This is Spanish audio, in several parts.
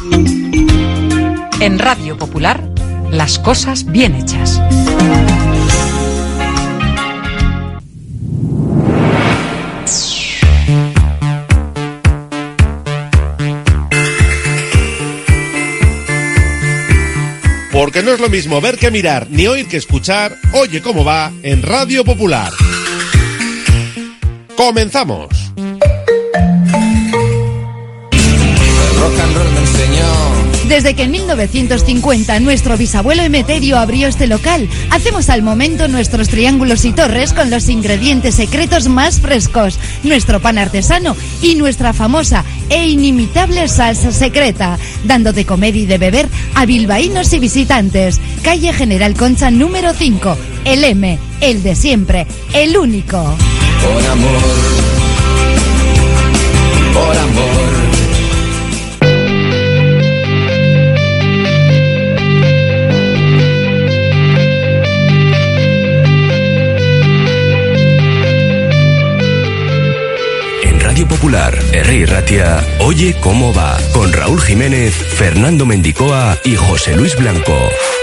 En Radio Popular, las cosas bien hechas. Porque no es lo mismo ver que mirar, ni oír que escuchar. Oye cómo va en Radio Popular. ¡Comenzamos! Rock and roll me enseñó. Desde que en 1950 nuestro bisabuelo Emeterio abrió este local, hacemos al momento nuestros triángulos y torres con los ingredientes secretos más frescos, nuestro pan artesano y nuestra famosa e inimitable salsa secreta, dando de comer y de beber a bilbaínos y visitantes. Calle General Concha número 5, el M, el de siempre, el único. Por amor, por amor. Radio Popular, Herri Ratia, Oye cómo va, con Raúl Jiménez, Fernando Mendicoa y José Luis Blanco.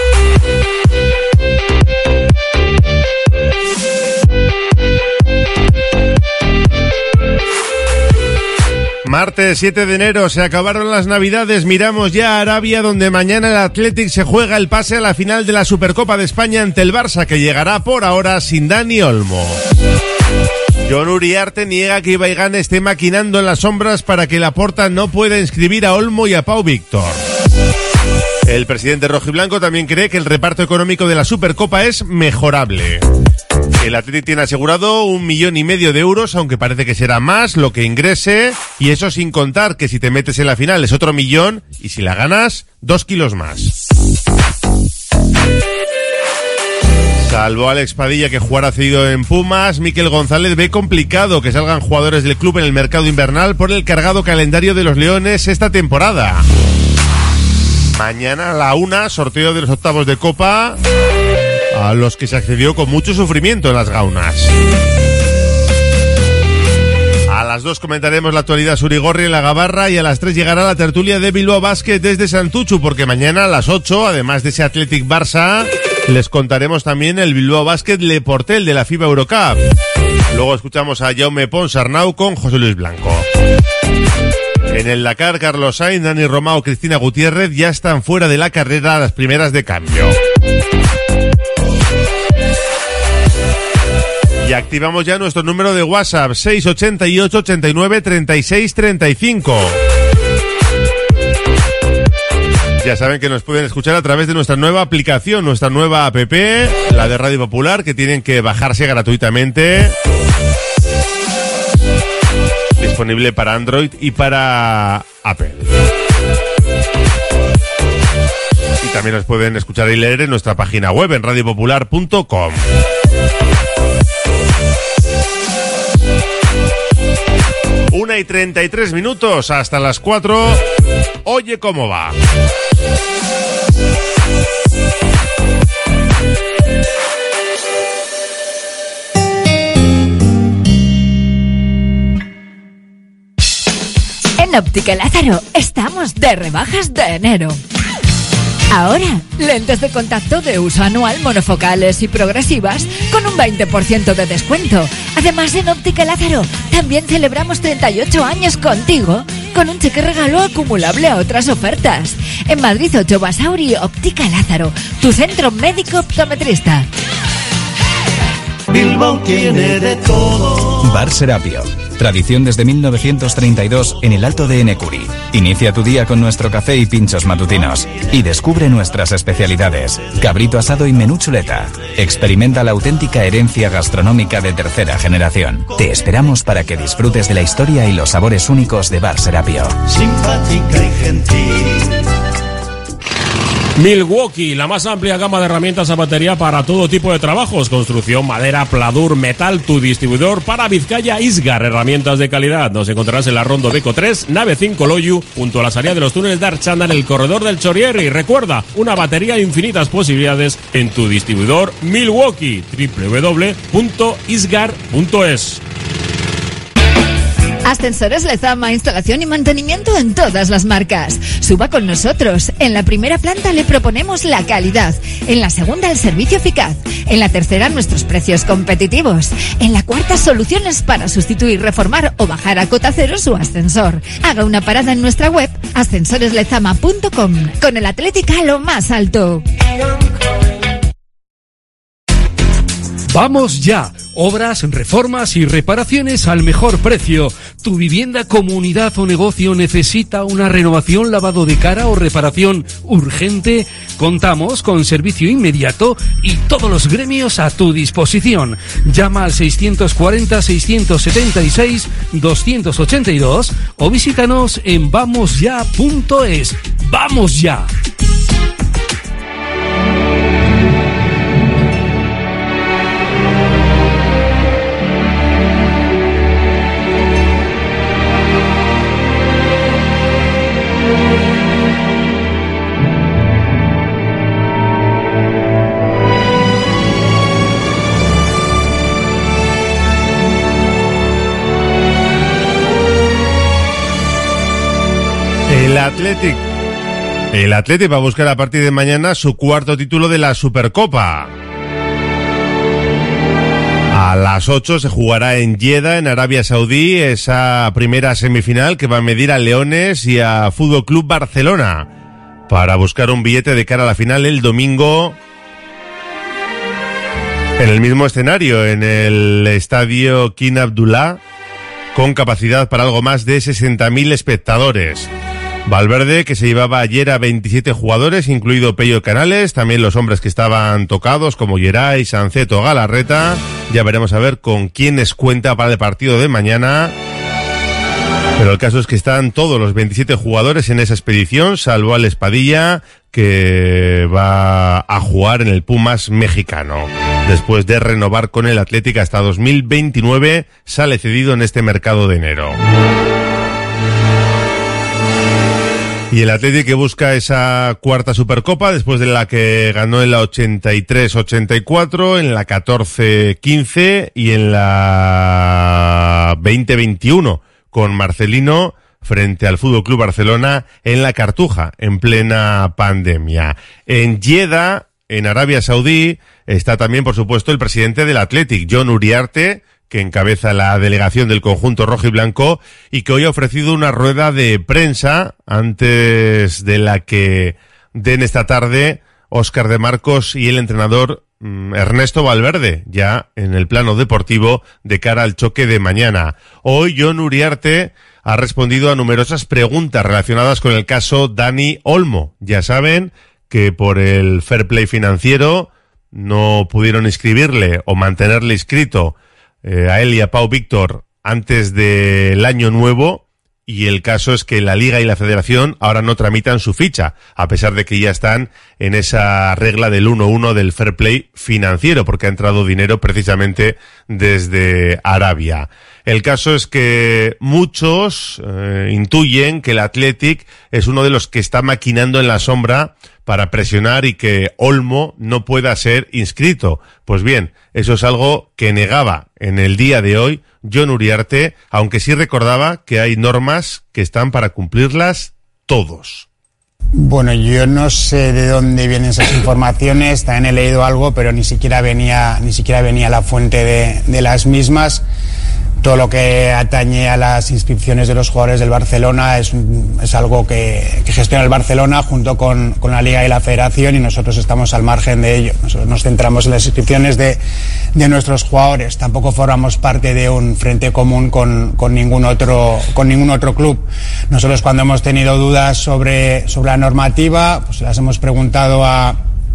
Martes 7 de enero, se acabaron las Navidades, miramos ya a Arabia, donde mañana el Athletic se juega el pase a la final de la Supercopa de España ante el Barça, que llegará por ahora sin Dani Olmo. Jon Uriarte niega que Ibaigán esté maquinando en las sombras para que Laporta no pueda inscribir a Olmo y a Pau Víctor. El presidente rojiblanco también cree que el reparto económico de la Supercopa es mejorable. El Athletic tiene asegurado 1,5 millones de euros, aunque parece que será más lo que ingrese, y eso sin contar que si te metes en la final es otro 1 millón, y si la ganas, 2 kilos más. Salvo Alex Padilla, que jugará cedido en Pumas, Mikel González ve complicado que salgan jugadores del club en el mercado invernal por el cargado calendario de los Leones esta temporada. Mañana a la 1, sorteo de los octavos de Copa, a los que se accedió con mucho sufrimiento en las gaunas. A las 2 comentaremos la actualidad surigorri en la Gabarra, y a las 3 llegará la tertulia de Bilbao Basket desde Santuchu, porque mañana a las 8, además de ese Athletic Barça, les contaremos también el Bilbao Basket Le Portel de la FIBA Eurocup. Luego escuchamos a Jaume Pons Arnau con José Luis Blanco. En el Dakar, Carlos Sainz, Dani Romao, Cristina Gutiérrez ya están fuera de la carrera a las primeras de cambio. Y activamos ya nuestro número de WhatsApp, 688 89 36 35. Ya saben que nos pueden escuchar a través de nuestra nueva aplicación, nuestra nueva app, la de Radio Popular, que tienen que bajarse gratuitamente. Disponible para Android y para Apple. Y también nos pueden escuchar y leer en nuestra página web, en radiopopular.com. Una y 33 minutos hasta las 4. Oye cómo va. En Óptica Lázaro estamos de rebajas de enero. Ahora, lentes de contacto de uso anual, monofocales y progresivas con un 20% de descuento. Además, en Óptica Lázaro también celebramos 38 años contigo con un cheque regalo acumulable a otras ofertas. En Madrid 8 Basauri, Óptica Lázaro, tu centro médico optometrista. Bilbao tiene de todo. Bar Serapio. Tradición desde 1932 en el Alto de Enecuri. Inicia tu día con nuestro café y pinchos matutinos. Y descubre nuestras especialidades. Cabrito asado y menú chuleta. Experimenta la auténtica herencia gastronómica de tercera generación. Te esperamos para que disfrutes de la historia y los sabores únicos de Bar Serapio. Simpática y gentil. Milwaukee, la más amplia gama de herramientas a batería para todo tipo de trabajos, construcción, madera, pladur, metal, tu distribuidor para Vizcaya Isgar, herramientas de calidad. Nos encontrarás en la Rondo Deco 3, nave 5 Loyu, junto a la salida de los túneles de Archanda en el corredor del Chorrier. Y recuerda, una batería de infinitas posibilidades en tu distribuidor Milwaukee, www.isgar.es. Ascensores Lezama, instalación y mantenimiento en todas las marcas. Suba con nosotros. En la primera planta le proponemos la calidad. En la segunda, el servicio eficaz. En la tercera, nuestros precios competitivos. En la cuarta, soluciones para sustituir, reformar o bajar a cota cero su ascensor. Haga una parada en nuestra web, ascensoreslezama.com. Con el Athletic a lo más alto. ¡Vamos ya! Obras, reformas y reparaciones al mejor precio. ¿Tu vivienda, comunidad o negocio necesita una renovación, lavado de cara o reparación urgente? Contamos con servicio inmediato y todos los gremios a tu disposición. Llama al 640-676-282 o visítanos en vamosya.es. ¡Vamos ya! El Athletic va a buscar a partir de mañana su cuarto título de la Supercopa. A las 8 se jugará en Jeddah, en Arabia Saudí, esa primera semifinal que va a medir a Leones y a Fútbol Club Barcelona para buscar un billete de cara a la final el domingo en el mismo escenario, en el estadio King Abdullah, con capacidad para algo más de 60.000 espectadores. Valverde, que se llevaba ayer a 27 jugadores, incluido Pello Canales, también los hombres que estaban tocados como Geray, Sanceto, Galarreta. Ya veremos a ver con quiénes cuenta para el partido de mañana. Pero el caso es que están todos los 27 jugadores en esa expedición, salvo al Espadilla, que va a jugar en el Pumas mexicano. Después de renovar con el Athletic hasta 2029, sale cedido en este mercado de enero. Y el Athletic que busca esa cuarta Supercopa después de la que ganó en la 83-84, en la 14-15 y en la 20-21 con Marcelino frente al Fútbol Club Barcelona en la Cartuja en plena pandemia. En Jeddah, en Arabia Saudí, está también por supuesto el presidente del Athletic, Jon Uriarte, que encabeza la delegación del conjunto rojo y blanco y que hoy ha ofrecido una rueda de prensa antes de la que den esta tarde Óscar de Marcos y el entrenador Ernesto Valverde, ya en el plano deportivo de cara al choque de mañana. Hoy Jon Uriarte ha respondido a numerosas preguntas relacionadas con el caso Dani Olmo. Ya saben que por el fair play financiero no pudieron inscribirle o mantenerle inscrito a él y a Pau Víctor antes del año nuevo, y el caso es que la Liga y la Federación ahora no tramitan su ficha, a pesar de que ya están en esa regla del 1-1 del fair play financiero, porque ha entrado dinero precisamente desde Arabia. El caso es que muchos intuyen que el Athletic es uno de los que está maquinando en la sombra para presionar y que Olmo no pueda ser inscrito. Pues bien, eso es algo que negaba en el día de hoy Jon Uriarte, aunque sí recordaba que hay normas que están para cumplirlas todos. Bueno, yo no sé de dónde vienen esas informaciones, también he leído algo, pero ni siquiera venía la fuente de las mismas. Todo lo que atañe a las inscripciones de los jugadores del Barcelona es algo que gestiona el Barcelona junto con la Liga y la Federación, y nosotros estamos al margen de ello. Nosotros nos centramos en las inscripciones de nuestros jugadores. Tampoco formamos parte de un frente común con ningún otro club. Nosotros, cuando hemos tenido dudas sobre la normativa, pues las hemos preguntado a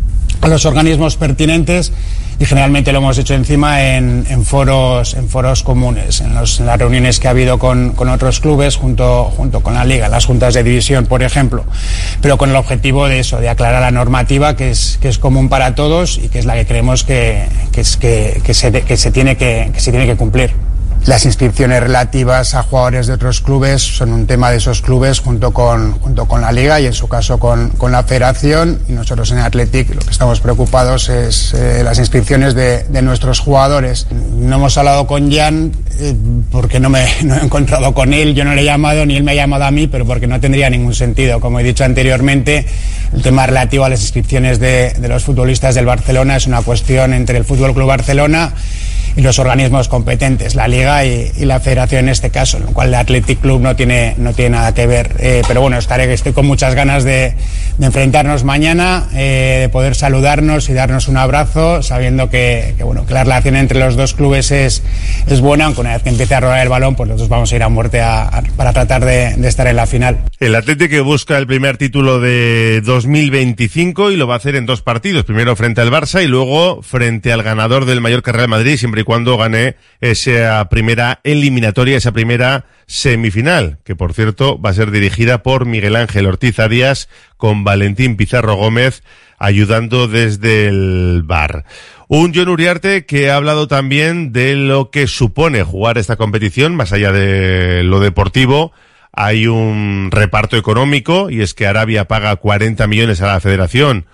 los organismos pertinentes, y generalmente lo hemos hecho encima en foros comunes, en las reuniones que ha habido con otros clubes junto con la Liga, las juntas de división, por ejemplo, pero con el objetivo de eso, de aclarar la normativa que es común para todos y que es la que creemos que se tiene que cumplir. Las inscripciones relativas a jugadores de otros clubes son un tema de esos clubes junto con la Liga y en su caso con la Federación, y nosotros en Athletic lo que estamos preocupados es las inscripciones de nuestros jugadores. No hemos hablado con Jan porque no he encontrado con él, yo no le he llamado ni él me ha llamado a mí, pero porque no tendría ningún sentido. Como he dicho anteriormente, el tema relativo a las inscripciones de los futbolistas del Barcelona es una cuestión entre el Fútbol Club Barcelona y los organismos competentes, la Liga y la Federación en este caso, en lo cual el Athletic Club no tiene nada que ver. Pero bueno, estoy con muchas ganas de enfrentarnos mañana, de poder saludarnos y darnos un abrazo, sabiendo que la relación entre los dos clubes es buena, aunque una vez que empiece a rodar el balón, pues nosotros vamos a ir a muerte para tratar de estar en la final. El Athletic que busca el primer título de 2025 y lo va a hacer en 2 partidos, primero frente al Barça y luego frente al ganador del Mallorca Real Madrid, siempre y cuando gane esa primera eliminatoria, esa primera semifinal, que por cierto va a ser dirigida por Miguel Ángel Ortiz Arias, con Valentín Pizarro Gómez ayudando desde el VAR. Un Jon Uriarte que ha hablado también de lo que supone jugar esta competición, más allá de lo deportivo. Hay un reparto económico y es que Arabia paga 40 millones a la federación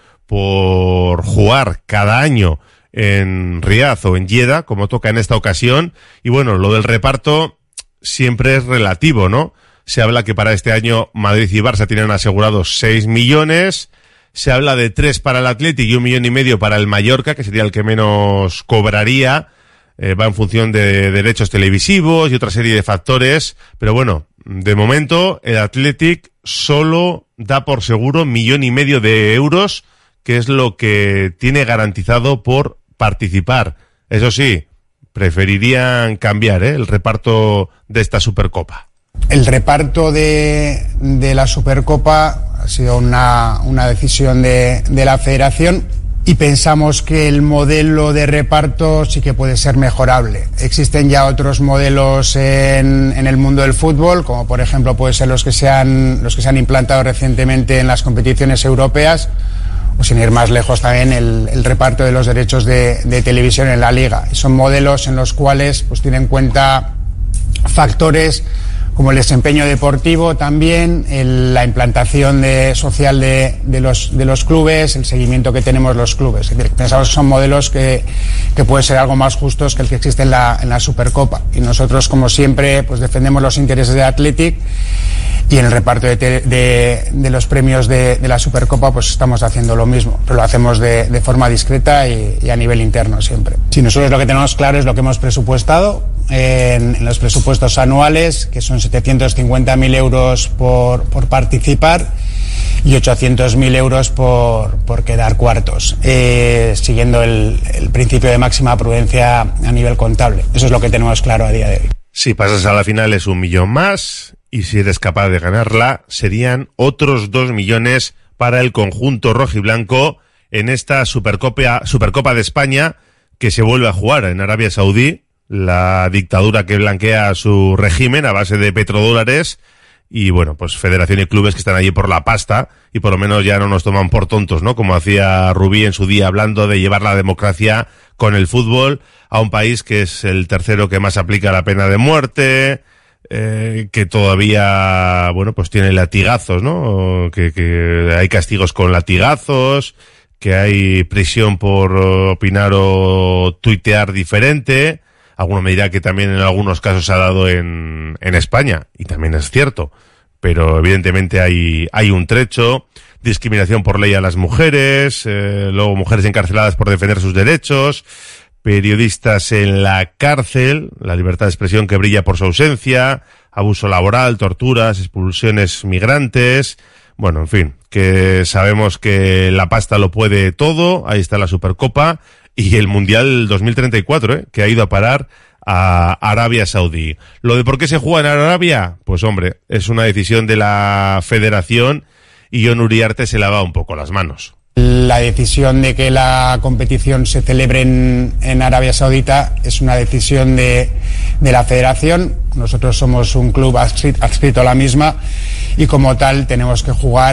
por jugar cada año en Riad o en Jeddah, como toca en esta ocasión. Y bueno, lo del reparto siempre es relativo, ¿no? Se habla que para este año Madrid y Barça tienen asegurados 6 millones. Se habla de 3 para el Athletic y 1,5 millones para el Mallorca, que sería el que menos cobraría. Va en función de derechos televisivos y otra serie de factores. Pero bueno, de momento el Athletic solo da por seguro 1,5 millones de euros, que es lo que tiene garantizado por participar. Eso sí, preferirían cambiar el reparto de esta Supercopa. El reparto de la Supercopa ha sido una decisión de la Federación y pensamos que el modelo de reparto sí que puede ser mejorable. Existen ya otros modelos en el mundo del fútbol, como por ejemplo pueden ser los que se han implantado recientemente en las competiciones europeas, o sin ir más lejos también el reparto de los derechos de televisión en la Liga. Y son modelos en los cuales pues tienen en cuenta factores como el desempeño deportivo también, la implantación social de los clubes, el seguimiento que tenemos los clubes. Es decir, pensamos que son modelos que pueden ser algo más justos que el que existe en la Supercopa. Y nosotros, como siempre, pues defendemos los intereses de Athletic, y en el reparto de los premios de la Supercopa pues estamos haciendo lo mismo, pero lo hacemos de forma discreta y a nivel interno siempre. Si nosotros lo que tenemos claro es lo que hemos presupuestado en los presupuestos anuales, que son 750.000 euros por participar y 800.000 euros por quedar cuartos, siguiendo el principio de máxima prudencia a nivel contable. Eso es lo que tenemos claro a día de hoy. Si pasas a la final es 1 millón más, y si eres capaz de ganarla serían otros 2 millones para el conjunto rojiblanco en esta Supercopa de España, que se vuelve a jugar en Arabia Saudí, la dictadura que blanquea su régimen a base de petrodólares. Y bueno, pues federación y clubes que están allí por la pasta y por lo menos ya no nos toman por tontos, ¿no? Como hacía Rubí en su día hablando de llevar la democracia con el fútbol a un país que es el tercero que más aplica la pena de muerte, que todavía, bueno, pues tiene latigazos, ¿no? Que hay castigos con latigazos, que hay prisión por opinar o tuitear diferente. Alguno me dirá que también en algunos casos se ha dado en España, y también es cierto, pero evidentemente hay un trecho, discriminación por ley a las mujeres, luego mujeres encarceladas por defender sus derechos, periodistas en la cárcel, la libertad de expresión que brilla por su ausencia, abuso laboral, torturas, expulsiones migrantes. Bueno, en fin, que sabemos que la pasta lo puede todo. Ahí está la Supercopa y el Mundial 2034, que ha ido a parar a Arabia Saudí. ¿Lo de por qué se juega en Arabia? Pues hombre, es una decisión de la Federación y Jon Uriarte se lava un poco las manos. La decisión de que la competición se celebre en Arabia Saudita es una decisión de la Federación. Nosotros somos un club adscrito a la misma y como tal tenemos que jugar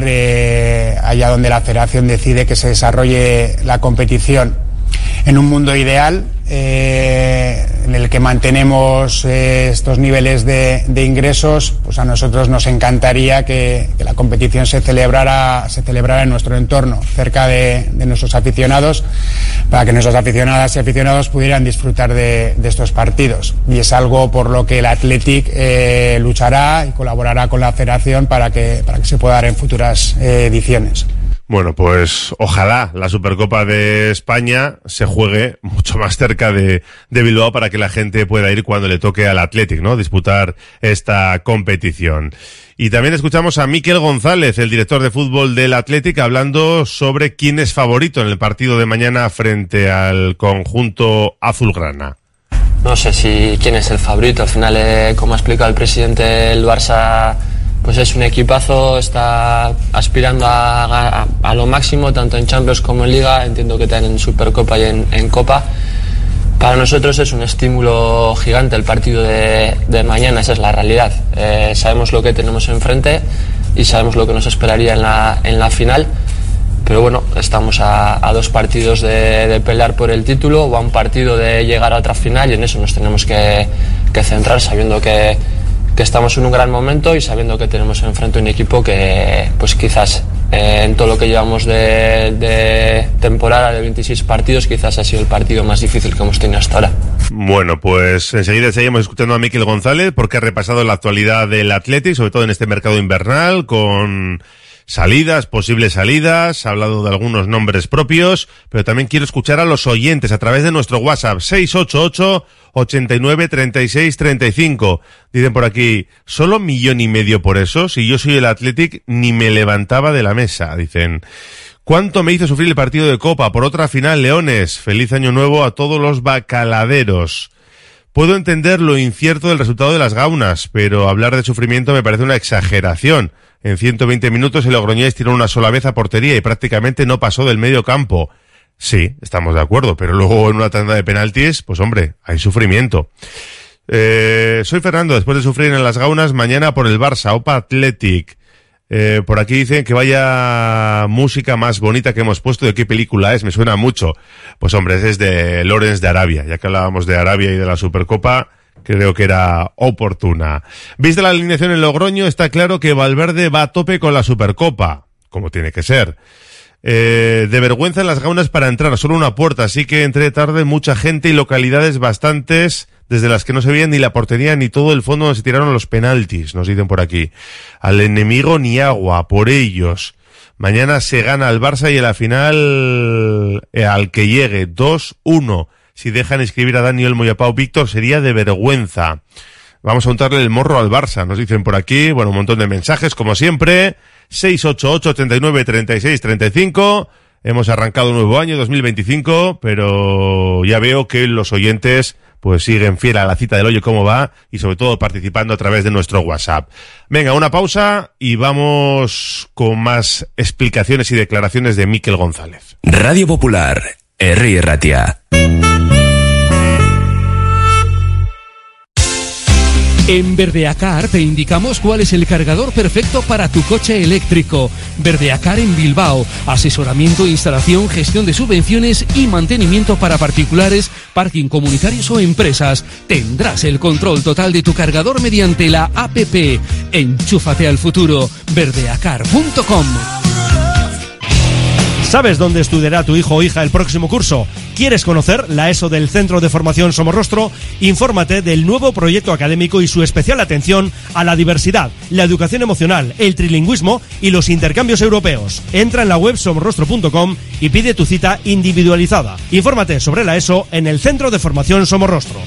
allá donde la Federación decide que se desarrolle la competición. En un mundo ideal, en el que mantenemos estos niveles de ingresos, pues a nosotros nos encantaría que la competición se celebrara en nuestro entorno, cerca de nuestros aficionados, para que nuestras aficionadas y aficionados pudieran disfrutar de estos partidos. Y es algo por lo que el Athletic luchará y colaborará con la Federación para que se pueda dar en futuras ediciones. Bueno, pues ojalá la Supercopa de España se juegue mucho más cerca de Bilbao para que la gente pueda ir cuando le toque al Athletic, ¿no? Disputar esta competición. Y también escuchamos a Mikel González, el director de fútbol del Athletic, hablando sobre quién es favorito en el partido de mañana frente al conjunto azulgrana. No sé si quién es el favorito. Al final, como ha explicado el presidente, el Barça pues es un equipazo, está aspirando a lo máximo, tanto en Champions como en Liga. Entiendo que también en Supercopa y en Copa. Para nosotros es un estímulo gigante el partido de mañana, esa es la realidad. Sabemos lo que tenemos enfrente y sabemos lo que nos esperaría en la final. Pero bueno, estamos a 2 partidos de pelear por el título o a un partido de llegar a otra final, y en eso nos tenemos que centrar, sabiendo que estamos en un gran momento y sabiendo que tenemos enfrente un equipo que pues quizás en todo lo que llevamos de temporada de 26 partidos quizás ha sido el partido más difícil que hemos tenido hasta ahora. Bueno, pues enseguida seguimos escuchando a Mikel González porque ha repasado la actualidad del Athletic, sobre todo en este mercado invernal, con salidas, posibles salidas, ha hablado de algunos nombres propios, pero también quiero escuchar a los oyentes a través de nuestro WhatsApp 688-89-36-35. Dicen por aquí, ¿solo 1,5 millones por eso? Si yo soy el Athletic ni me levantaba de la mesa, dicen. ¿Cuánto me hizo sufrir el partido de Copa por otra final, Leones? Feliz año nuevo a todos los bacaladeros. Puedo entender lo incierto del resultado de las gaunas, pero hablar de sufrimiento me parece una exageración. En 120 minutos el Logroñés tiró una sola vez a portería y prácticamente no pasó del medio campo. Sí, estamos de acuerdo, pero luego en una tanda de penaltis, pues hombre, hay sufrimiento. Soy Fernando, después de sufrir en las gaunas, mañana por el Barça, Opa Athletic. Por aquí dicen que vaya música más bonita que hemos puesto. ¿De qué película es? Me suena mucho. Pues hombre, es de Lawrence de Arabia. Ya que hablábamos de Arabia y de la Supercopa, creo que era oportuna. Vista la alineación en Logroño, está claro que Valverde va a tope con la Supercopa, como tiene que ser. De vergüenza en las gaunas para entrar, solo una puerta, así que entré tarde, mucha gente y localidades bastantes, desde las que no se veía ni la portería ni todo el fondo donde se tiraron los penaltis, nos dicen por aquí. Al enemigo ni agua, por ellos. Mañana se gana al Barça y en la final al que llegue 2-1. Si dejan inscribir a Dani Olmo y a Pau Víctor sería de vergüenza. Vamos a untarle el morro al Barça, nos dicen por aquí. Bueno, un montón de mensajes, como siempre. 688-89-36-35. Hemos arrancado un nuevo año, 2025, pero ya veo que los oyentes pues siguen fiel a la cita del Oye Cómo Va y sobre todo participando a través de nuestro WhatsApp. Venga, una pausa y vamos con más explicaciones y declaraciones de Mikel González. Radio Popular, Herri Ratia. En Verdeacar te indicamos cuál es el cargador perfecto para tu coche eléctrico. Verdeacar en Bilbao. Asesoramiento, instalación, gestión de subvenciones y mantenimiento para particulares, parking comunitarios o empresas. Tendrás el control total de tu cargador mediante la APP. Enchúfate al futuro. Verdeacar.com. ¿Sabes dónde estudiará tu hijo o hija el próximo curso? ¿Quieres conocer la ESO del Centro de Formación Somorrostro? Infórmate del nuevo proyecto académico y su especial atención a la diversidad, la educación emocional, el trilingüismo y los intercambios europeos. Entra en la web somorrostro.com y pide tu cita individualizada. Infórmate sobre la ESO en el Centro de Formación Somorrostro.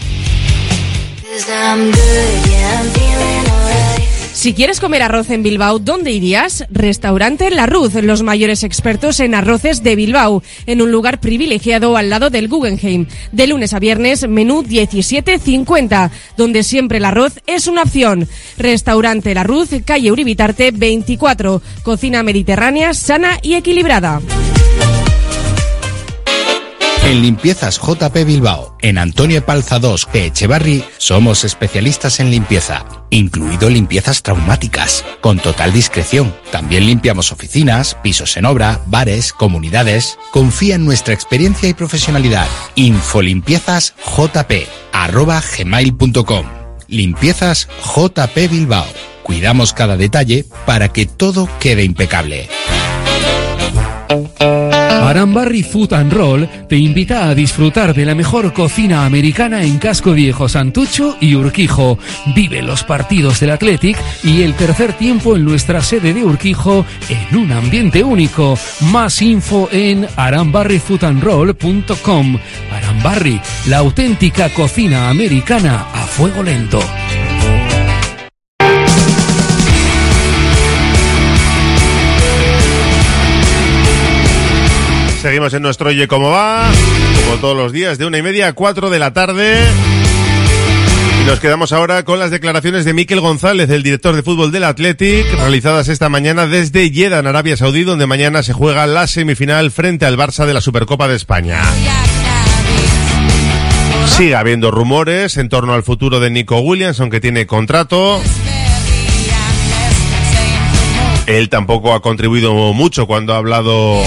Si quieres comer arroz en Bilbao, ¿dónde irías? Restaurante La Ruz, los mayores expertos en arroces de Bilbao, en un lugar privilegiado al lado del Guggenheim. De lunes a viernes, menú 17,50, donde siempre el arroz es una opción. Restaurante La Ruz, calle Uribitarte 24, cocina mediterránea, sana y equilibrada. En Limpiezas JP Bilbao, en Antonio Epalza 2, Echevarri, somos especialistas en limpieza, incluido limpiezas traumáticas, con total discreción. También limpiamos oficinas, pisos en obra, bares, comunidades. Confía en nuestra experiencia y profesionalidad. Infolimpiezas JP, @gmail.com. Limpiezas JP Bilbao. Cuidamos cada detalle para que todo quede impecable. Arambarri Food and Roll te invita a disfrutar de la mejor cocina americana en Casco Viejo, Santucho y Urquijo. Vive los partidos del Athletic y el tercer tiempo en nuestra sede de Urquijo en un ambiente único. Más info en arambarrifoodandroll.com. Arambarri, la auténtica cocina americana a fuego lento. Seguimos en nuestro Oye Cómo Va, como todos los días, de 1:30 a 4 de la tarde. Y nos quedamos ahora con las declaraciones de Mikel González, el director de fútbol del Athletic, realizadas esta mañana desde Jeddah, en Arabia Saudí, donde mañana se juega la semifinal frente al Barça de la Supercopa de España. Sigue habiendo rumores en torno al futuro de Nico Williams, aunque tiene contrato. Él tampoco ha contribuido mucho cuando ha hablado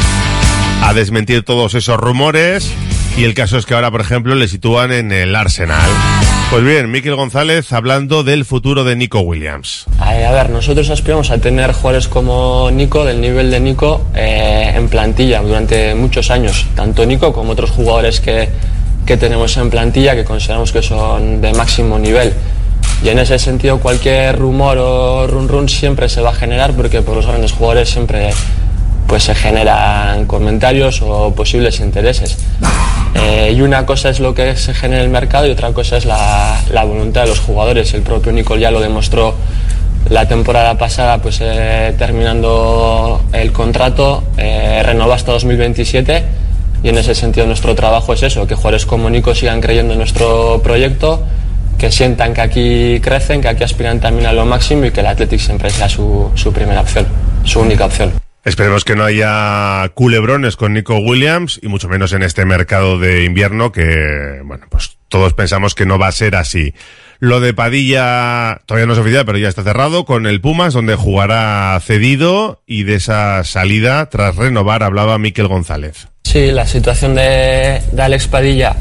a desmentir todos esos rumores, y el caso es que ahora, por ejemplo, le sitúan en el Arsenal. Pues bien, Mikel González hablando del futuro de Nico Williams. A ver, nosotros aspiramos a tener jugadores como Nico, del nivel de Nico, en plantilla durante muchos años, tanto Nico como otros jugadores que tenemos en plantilla que consideramos que son de máximo nivel. Y en ese sentido cualquier rumor o run siempre se va a generar, porque por los grandes jugadores siempre pues se generan comentarios o posibles intereses. Y una cosa es lo que se genera en el mercado y otra cosa es la voluntad de los jugadores. El propio Nico ya lo demostró la temporada pasada, pues terminando el contrato, renovó hasta 2027, y en ese sentido nuestro trabajo es eso, que jugadores como Nico sigan creyendo en nuestro proyecto, que sientan que aquí crecen, que aquí aspiran también a lo máximo y que el Athletic siempre sea su primera opción, su única opción. Esperemos que no haya culebrones con Nico Williams, y mucho menos en este mercado de invierno, que, bueno, pues todos pensamos que no va a ser así. Lo de Padilla todavía no es oficial, pero ya está cerrado con el Pumas, donde jugará cedido, y de esa salida tras renovar hablaba Mikel González. Sí, la situación de Alex Padilla,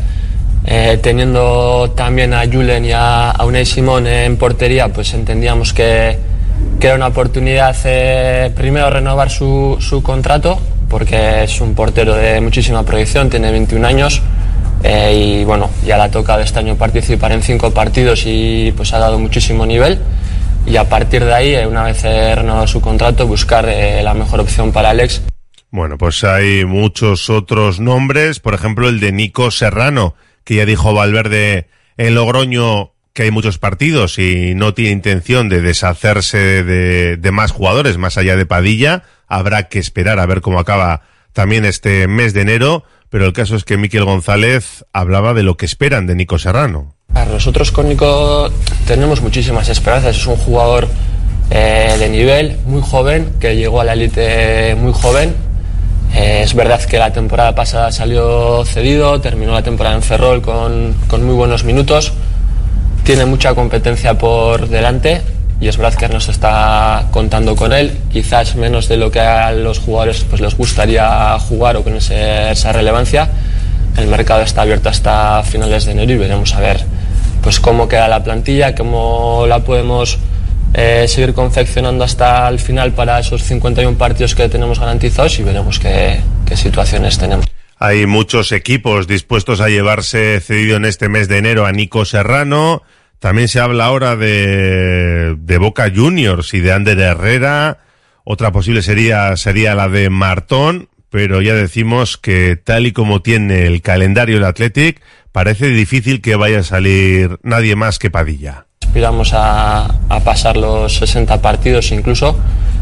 teniendo también a Julen y a Unai Simón en portería, pues entendíamos que era una oportunidad primero renovar su contrato, porque es un portero de muchísima proyección, tiene 21 años, y bueno, ya le ha tocado este año participar en 5 partidos y pues ha dado muchísimo nivel, y a partir de ahí, una vez renovado su contrato, buscar la mejor opción para Alex. Bueno, pues hay muchos otros nombres, por ejemplo el de Nico Serrano, que ya dijo Valverde en Logroño que hay muchos partidos y no tiene intención de deshacerse de más jugadores más allá de Padilla. Habrá que esperar a ver cómo acaba también este mes de enero, pero el caso es que Mikel González hablaba de lo que esperan de Nico Serrano. Nosotros con Nico tenemos muchísimas esperanzas. Es un jugador de nivel, muy joven, que llegó a la élite muy joven. Es verdad que la temporada pasada salió cedido, terminó la temporada en Ferrol con muy buenos minutos. Tiene mucha competencia por delante y es verdad que Ernesto está contando con él, quizás menos de lo que a los jugadores pues les gustaría jugar o con esa relevancia. El mercado está abierto hasta finales de enero y veremos a ver pues cómo queda la plantilla, cómo la podemos seguir confeccionando hasta el final para esos 51 partidos que tenemos garantizados, y veremos qué situaciones tenemos. Hay muchos equipos dispuestos a llevarse cedido en este mes de enero a Nico Serrano. También se habla ahora de Boca Juniors y de Ander Herrera. Otra posible sería la de Martón, pero ya decimos que tal y como tiene el calendario el Athletic, parece difícil que vaya a salir nadie más que Padilla. Aspiramos a pasar los 60 partidos incluso.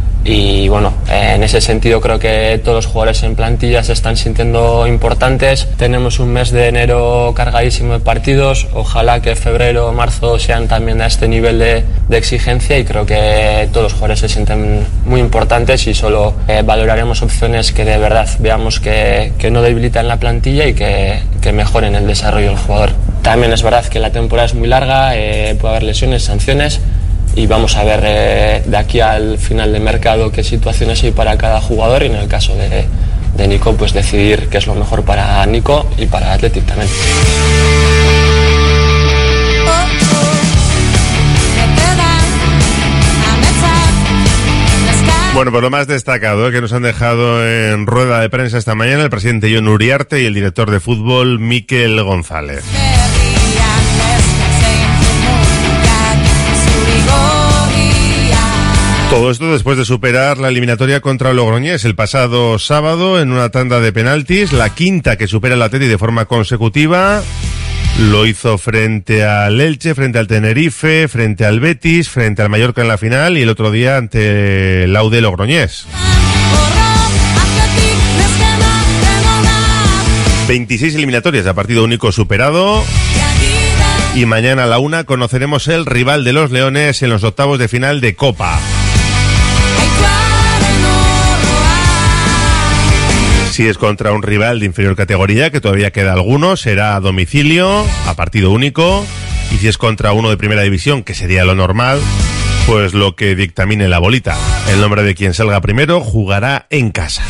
Y bueno, en ese sentido creo que todos los jugadores en plantilla se están sintiendo importantes. Tenemos un mes de enero cargadísimo de partidos. Ojalá que febrero o marzo sean también a este nivel de exigencia, y creo que todos los jugadores se sienten muy importantes, y solo valoraremos opciones que de verdad veamos que no debilitan la plantilla y que mejoren el desarrollo del jugador. También es verdad que la temporada es muy larga, puede haber lesiones, sanciones, y vamos a ver de aquí al final de mercado qué situaciones hay para cada jugador, y en el caso de Nico pues decidir qué es lo mejor para Nico y para Athletic también. Bueno, pues lo más destacado que nos han dejado en rueda de prensa esta mañana el presidente Jon Uriarte y el director de fútbol Mikel González. Todo esto después de superar la eliminatoria contra el Logroñés el pasado sábado en una tanda de penaltis, la quinta que supera el Atleti de forma consecutiva. Lo hizo frente al Elche, frente al Tenerife, frente al Betis, frente al Mallorca en la final y el otro día ante el Aude Logroñés. 26 eliminatorias a partido único superado. Y mañana a la 1 conoceremos el rival de los Leones en los octavos de final de Copa. Si es contra un rival de inferior categoría, que todavía queda alguno, será a domicilio, a partido único. Y si es contra uno de primera división, que sería lo normal, pues lo que dictamine la bolita. El nombre de quien salga primero jugará en casa.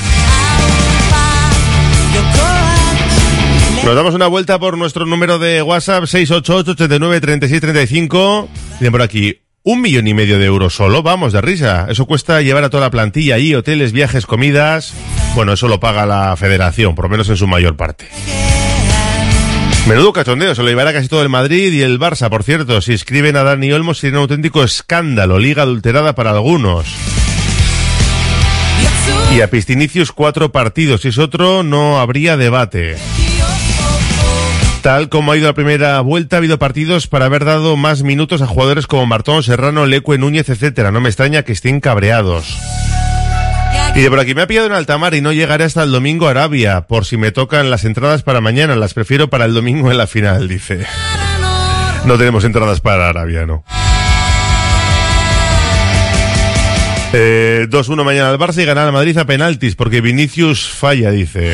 Nos damos una vuelta por nuestro número de WhatsApp 688-89-3635. Dicen por aquí, 1,5 millones de euros solo, vamos de risa. Eso cuesta llevar a toda la plantilla ahí, hoteles, viajes, comidas. Bueno, eso lo paga la federación, por lo menos en su mayor parte. Menudo cachondeo, se lo llevará casi todo el Madrid y el Barça, por cierto. Si inscriben a Dani Olmo sería un auténtico escándalo, liga adulterada para algunos. Y a Pistinicius 4 partidos, si es otro no habría debate. Tal como ha ido la primera vuelta, ha habido partidos para haber dado más minutos a jugadores como Martón, Serrano, Lecue, Núñez, etcétera. No me extraña que estén cabreados. Y de por aquí, me ha pillado en alta mar y no llegaré hasta el domingo a Arabia, por si me tocan las entradas para mañana, las prefiero para el domingo en la final, dice. No tenemos entradas para Arabia, ¿no? 2-1 mañana al Barça y ganar al Madrid a penaltis, porque Vinicius falla, dice.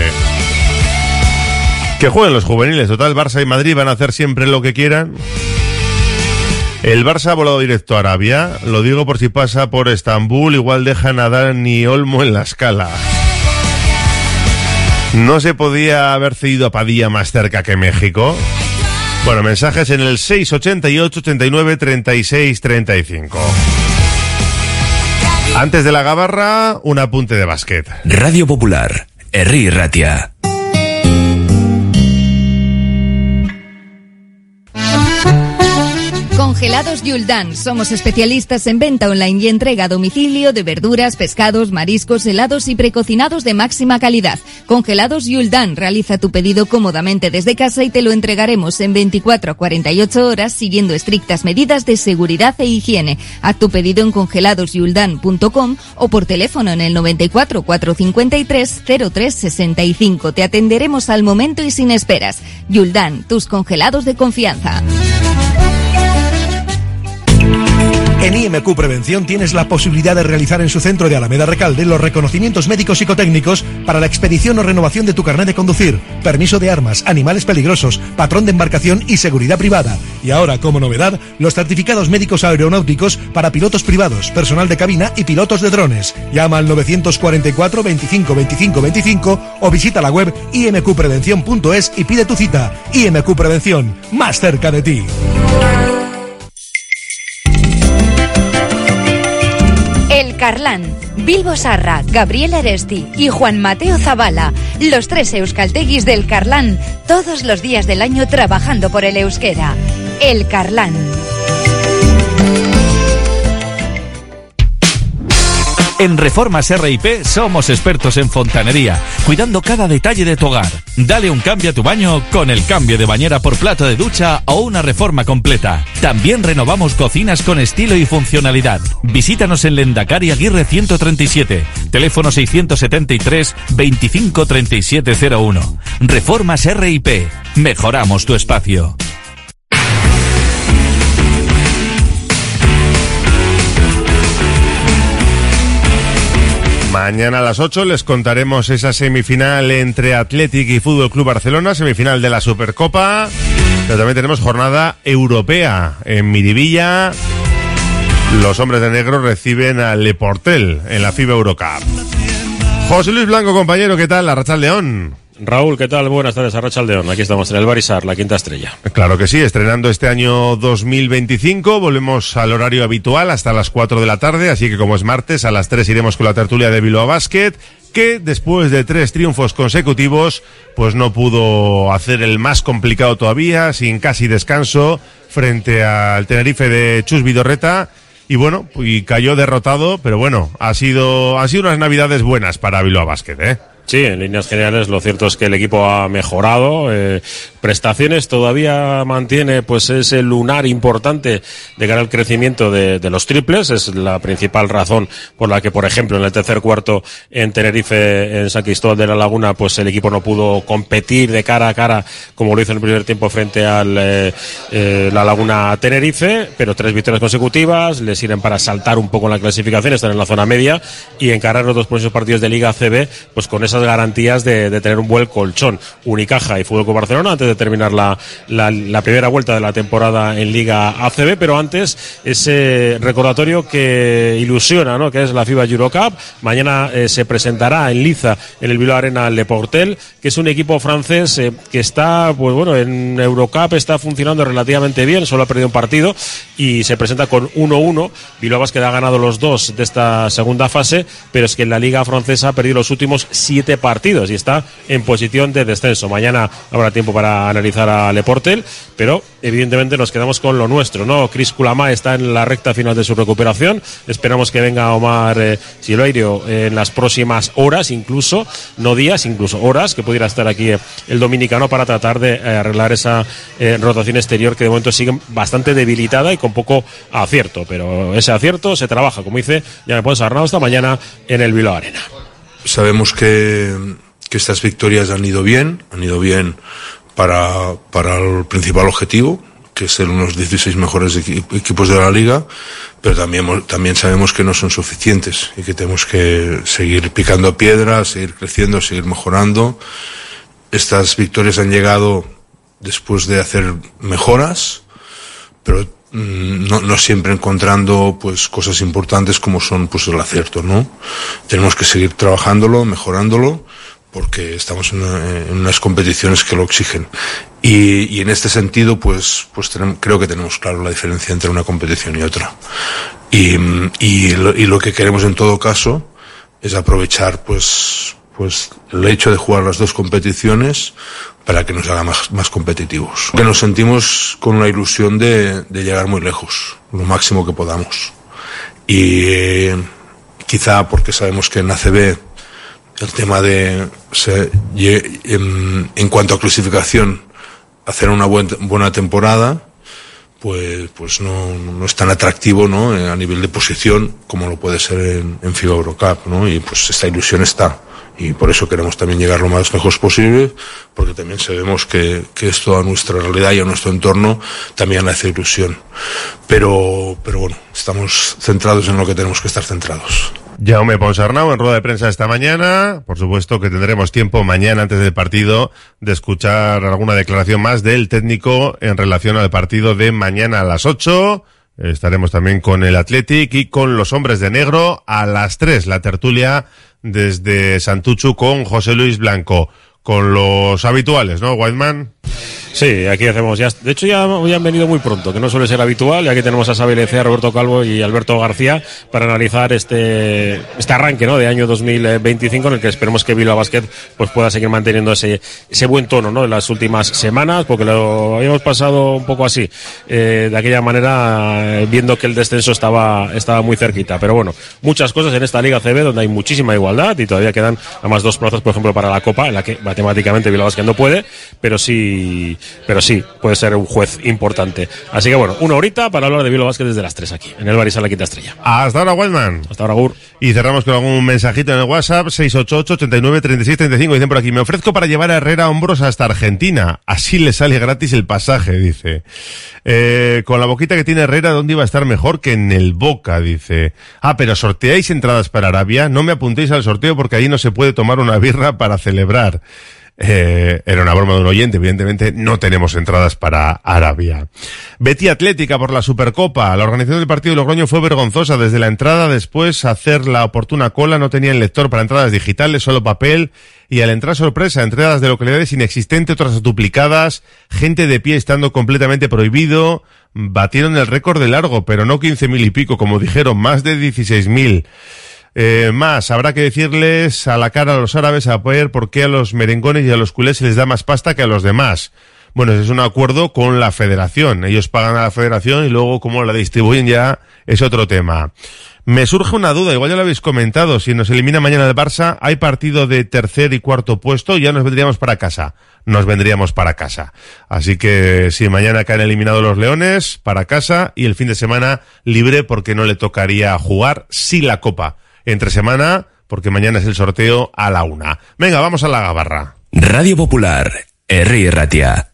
Que jueguen los juveniles, total, Barça y Madrid van a hacer siempre lo que quieran. El Barça ha volado directo a Arabia, lo digo por si pasa por Estambul, igual dejan a Dani Olmo en la escala. ¿No se podía haber cedido a Padilla más cerca que México? Bueno, mensajes en el 688-89-3635. Antes de la gabarra, un apunte de básquet. Radio Popular, Herri Ratia. Congelados Yuldan. Somos especialistas en venta online y entrega a domicilio de verduras, pescados, mariscos, helados y precocinados de máxima calidad. Congelados Yuldan. Realiza tu pedido cómodamente desde casa y te lo entregaremos en 24 a 48 horas siguiendo estrictas medidas de seguridad e higiene. Haz tu pedido en congeladosyuldan.com o por teléfono en el 94 453 0365. Te atenderemos al momento y sin esperas. Yuldan, tus congelados de confianza. En IMQ Prevención tienes la posibilidad de realizar en su centro de Alameda Recalde los reconocimientos médicos psicotécnicos para la expedición o renovación de tu carnet de conducir, permiso de armas, animales peligrosos, patrón de embarcación y seguridad privada. Y ahora, como novedad, los certificados médicos aeronáuticos para pilotos privados, personal de cabina y pilotos de drones. Llama al 944 25 25 25 o visita la web imqprevención.es y pide tu cita. IMQ Prevención, más cerca de ti. El Carlán, Bilbo Sarra, Gabriel Aresti y Juan Mateo Zavala, los 3 euskalteguis del Carlán, todos los días del año trabajando por el euskera. El Carlán. En Reformas R&P somos expertos en fontanería, cuidando cada detalle de tu hogar. Dale un cambio a tu baño con el cambio de bañera por plato de ducha o una reforma completa. También renovamos cocinas con estilo y funcionalidad. Visítanos en Lendakari Aguirre 137, teléfono 673 25 3701. Reformas R&P, mejoramos tu espacio. Mañana a las 8 les contaremos esa semifinal entre Athletic y Fútbol Club Barcelona, semifinal de la Supercopa. Pero también tenemos jornada europea en Miribilla. Los hombres de negro reciben al Le Portel en la FIBA Eurocup. José Luis Blanco, compañero, ¿qué tal? Arrachaldeón. Raúl, ¿qué tal? Buenas tardes, Arratsaldeon. Aquí estamos en el Barisar, la quinta estrella. Claro que sí, estrenando este año 2025, volvemos al horario habitual hasta las 4 de la tarde, así que como es martes, a las 3 iremos con la tertulia de Bilbao Basket, que después de 3 triunfos consecutivos, pues no pudo hacer el más complicado todavía, sin casi descanso, frente al Tenerife de Chus Vidorreta, y bueno, y cayó derrotado, pero bueno, han sido unas navidades buenas para Bilbao Basket, ¿eh? Sí, en líneas generales lo cierto es que el equipo ha mejorado, prestaciones todavía mantiene pues ese lunar importante de cara al crecimiento de los triples, es la principal razón por la que, por ejemplo, en el tercer cuarto en Tenerife, en San Cristóbal de la Laguna, pues el equipo no pudo competir de cara a cara como lo hizo en el primer tiempo frente al la Laguna Tenerife, pero 3 victorias consecutivas le sirven para saltar un poco en la clasificación, están en la zona media y encarar los 2 próximos partidos de Liga ACB pues con esas garantías de tener un buen colchón. Unicaja y Fútbol Club Barcelona antes de terminar la primera vuelta de la temporada en Liga ACB, pero antes ese recordatorio que ilusiona, ¿no?, que es la FIBA Eurocup. Mañana se presentará en Liza, en el Bilbao Arena, Le Portel, que es un equipo francés que está, pues bueno, en Eurocup está funcionando relativamente bien, solo ha perdido un partido y se presenta con 1-1. Bilbao Basket ha ganado los 2 de esta segunda fase, pero es que en la Liga francesa ha perdido los últimos 7 partidos y está en posición de descenso. Mañana habrá tiempo para analizar a Le Portel, pero evidentemente nos quedamos con lo nuestro, ¿no? Chris Culamá está en la recta final de su recuperación. Esperamos que venga Omar Siloirio en las próximas horas, incluso, no días, incluso horas, que pudiera estar aquí el dominicano para tratar de arreglar esa rotación exterior que de momento sigue bastante debilitada y con poco acierto, pero ese acierto se trabaja, como dice, ya me puedes Arnau, esta mañana en el Bilbao Arena. Sabemos que estas victorias han ido bien para el principal objetivo, que es ser unos 16 mejores equipos de la liga, pero también sabemos que no son suficientes y que tenemos que seguir picando piedra, seguir creciendo, seguir mejorando. Estas victorias han llegado después de hacer mejoras, pero no siempre encontrando pues cosas importantes como son pues el acierto, ¿no? Tenemos que seguir trabajándolo, mejorándolo, porque estamos en unas competiciones que lo exigen. Y en este sentido pues creo que tenemos claro la diferencia entre una competición y otra. Y lo que queremos en todo caso es aprovechar pues el hecho de jugar las 2 competiciones para que nos haga más competitivos. Que nos sentimos con la ilusión de llegar muy lejos, lo máximo que podamos. Y quizá porque sabemos que en ACB el tema de en cuanto a clasificación hacer una buena temporada pues no es tan atractivo, ¿no?, a nivel de posición como lo puede ser en FIBA Eurocup, ¿no? Y pues esta ilusión está. Y por eso queremos también llegar lo más lejos posible, porque también sabemos que esto a nuestra realidad y a nuestro entorno también le hace ilusión. Pero bueno, estamos centrados en lo que tenemos que estar centrados. Jaume Ponsarnau en rueda de prensa esta mañana. Por supuesto que tendremos tiempo mañana antes del partido de escuchar alguna declaración más del técnico en relación al partido de mañana a las 8. Estaremos también con el Athletic y con los hombres de negro a las 3, la tertulia desde Santuchu con José Luis Blanco, con los habituales, ¿no, Whiteman? Sí, aquí hacemos ya. De hecho, ya han venido muy pronto, que no suele ser habitual. Y aquí tenemos a Xabi Lecea, Roberto Calvo y Alberto García para analizar este arranque, ¿no?, de año 2025, en el que esperemos que Bilbao Basket pues pueda seguir manteniendo ese buen tono, ¿no?, en las últimas semanas, porque lo habíamos pasado un poco así, de aquella manera, viendo que el descenso estaba muy cerquita. Pero bueno, muchas cosas en esta Liga CB donde hay muchísima igualdad y todavía quedan además 2 plazas, por ejemplo, para la Copa, en la que matemáticamente Bilbao Basket no puede, pero sí puede ser un juez importante. Así que bueno, una horita para hablar de Bilbao Basket desde las 3 aquí, en el Barisal, la quinta estrella. Hasta ahora, Wildman. Hasta ahora, Gur. Y cerramos con algún mensajito en el WhatsApp, 688-89-36-35. Dicen por aquí, me ofrezco para llevar a Herrera Hombros hasta Argentina. Así le sale gratis el pasaje, dice. Con la boquita que tiene Herrera, ¿dónde iba a estar mejor que en el Boca? Dice. Pero ¿sorteáis entradas para Arabia? No me apuntéis al sorteo porque ahí no se puede tomar una birra para celebrar. Era una broma de un oyente, evidentemente no tenemos entradas para Arabia. Betis Atlética por la Supercopa. La organización del partido de Logroño fue vergonzosa desde la entrada, después hacer la oportuna cola, no tenían lector para entradas digitales, solo papel, y al entrar sorpresa, entradas de localidades inexistentes, otras duplicadas, gente de pie estando completamente prohibido, batieron el récord de largo, pero no 15.000 y pico, como dijeron, más de 16.000. Más, habrá que decirles a la cara a los árabes a ver por qué a los merengones y a los culés se les da más pasta que a los demás. Bueno, ese es un acuerdo con la federación. Ellos pagan a la federación y luego cómo la distribuyen ya es otro tema. Me surge una duda, igual ya lo habéis comentado, si nos elimina mañana el Barça, hay partido de tercer y cuarto puesto, ya nos vendríamos para casa. Así que si mañana caen eliminados los Leones, para casa, y el fin de semana libre porque no le tocaría jugar sin la Copa. Entre semana, porque mañana es el sorteo a la 1. Venga, vamos a la gabarra. Radio Popular, Herri Ratia.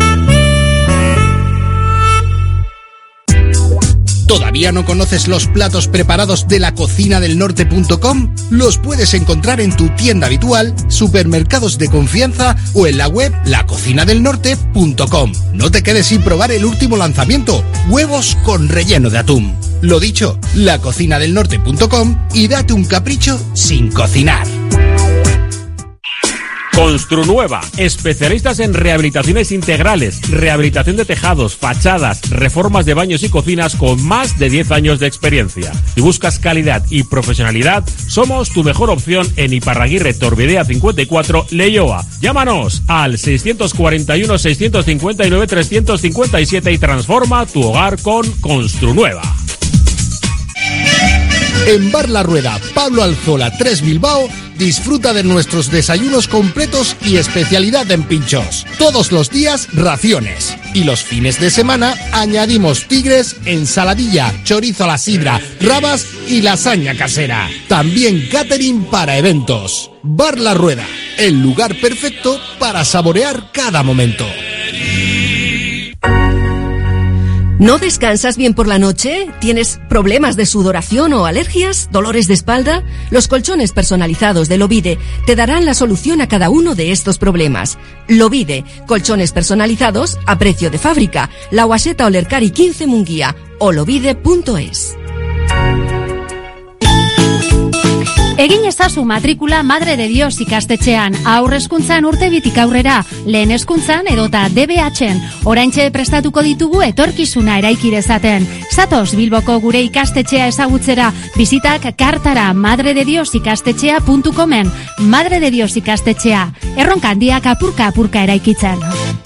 ¿Todavía no conoces los platos preparados de lacocinadelnorte.com? Los puedes encontrar en tu tienda habitual, supermercados de confianza o en la web lacocinadelnorte.com. No te quedes sin probar el último lanzamiento, huevos con relleno de atún. Lo dicho, lacocinadelnorte.com y date un capricho sin cocinar. Construnueva, especialistas en rehabilitaciones integrales, rehabilitación de tejados, fachadas, reformas de baños y cocinas con más de 10 años de experiencia. Si buscas calidad y profesionalidad, somos tu mejor opción en Iparraguirre Torbidea 54, Leioa. Llámanos al 641 659 357 y transforma tu hogar con Construnueva. En Bar La Rueda, Pablo Alzola 3 Bilbao, disfruta de nuestros desayunos completos y especialidad en pinchos. Todos los días, raciones. Y los fines de semana, añadimos tigres, ensaladilla, chorizo a la sidra, rabas y lasaña casera. También catering para eventos. Bar La Rueda, el lugar perfecto para saborear cada momento. ¿No descansas bien por la noche? ¿Tienes problemas de sudoración o alergias? ¿Dolores de espalda? Los colchones personalizados de Lovide te darán la solución a cada uno de estos problemas. Lovide, colchones personalizados a precio de fábrica. La Guaseta Olercari 15 Munguía o lovide.es. Egin ezazu matrikula Madre de Dios ikastetxean, aurrezkuntzan urtebitik aurrera, lehen hezkuntzan edota DBH-en, oraintxe prestatuko ditugu etorkizuna eraiki dezaten. Zatoz Bilboko gure ikastetxea ezagutzera, bizitak kartara madredediosikastetxea.comen. Madre de Dios ikastetxea, erronka handiak apurka eraikitzen.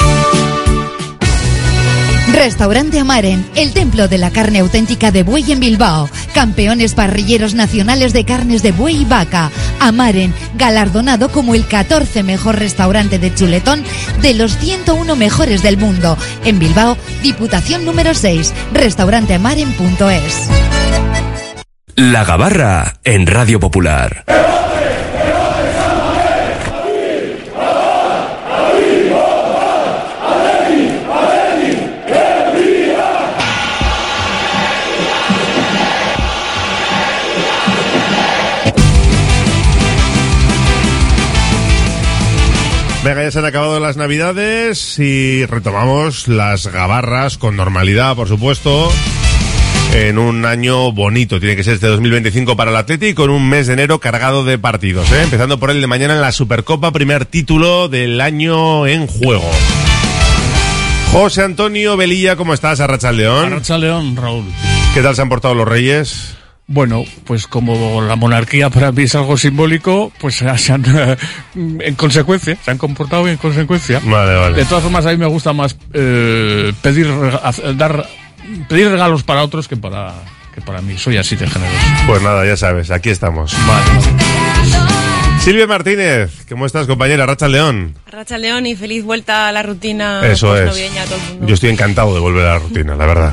Restaurante Amaren, el templo de la carne auténtica de buey en Bilbao. Campeones parrilleros nacionales de carnes de buey y vaca. Amaren, galardonado como el 14 mejor restaurante de chuletón de los 101 mejores del mundo. En Bilbao, Diputación número 6, restauranteamaren.es. La Gabarra en Radio Popular. Venga, ya se han acabado las Navidades y retomamos las gabarras con normalidad, por supuesto, en un año bonito. Tiene que ser este 2025 para el Atleti, con un mes de enero cargado de partidos, empezando por el de mañana en la Supercopa, primer título del año en juego. José Antonio Velilla, ¿cómo estás? Arratsaldeón. Arratsaldeón, Raúl. ¿Qué tal se han portado los Reyes? Bueno, pues como la monarquía para mí es algo simbólico, pues se han comportado bien en consecuencia. Vale. De todas formas, a mí me gusta más pedir regalos para otros que para mí. Soy así de generoso. Pues nada, ya sabes, aquí estamos. Vale. Silvia Martínez, ¿cómo estás, compañera? Arratsaldeón. Arratsaldeón y feliz vuelta a la rutina. Eso es. A todo el mundo. Yo estoy encantado de volver a la rutina, la verdad.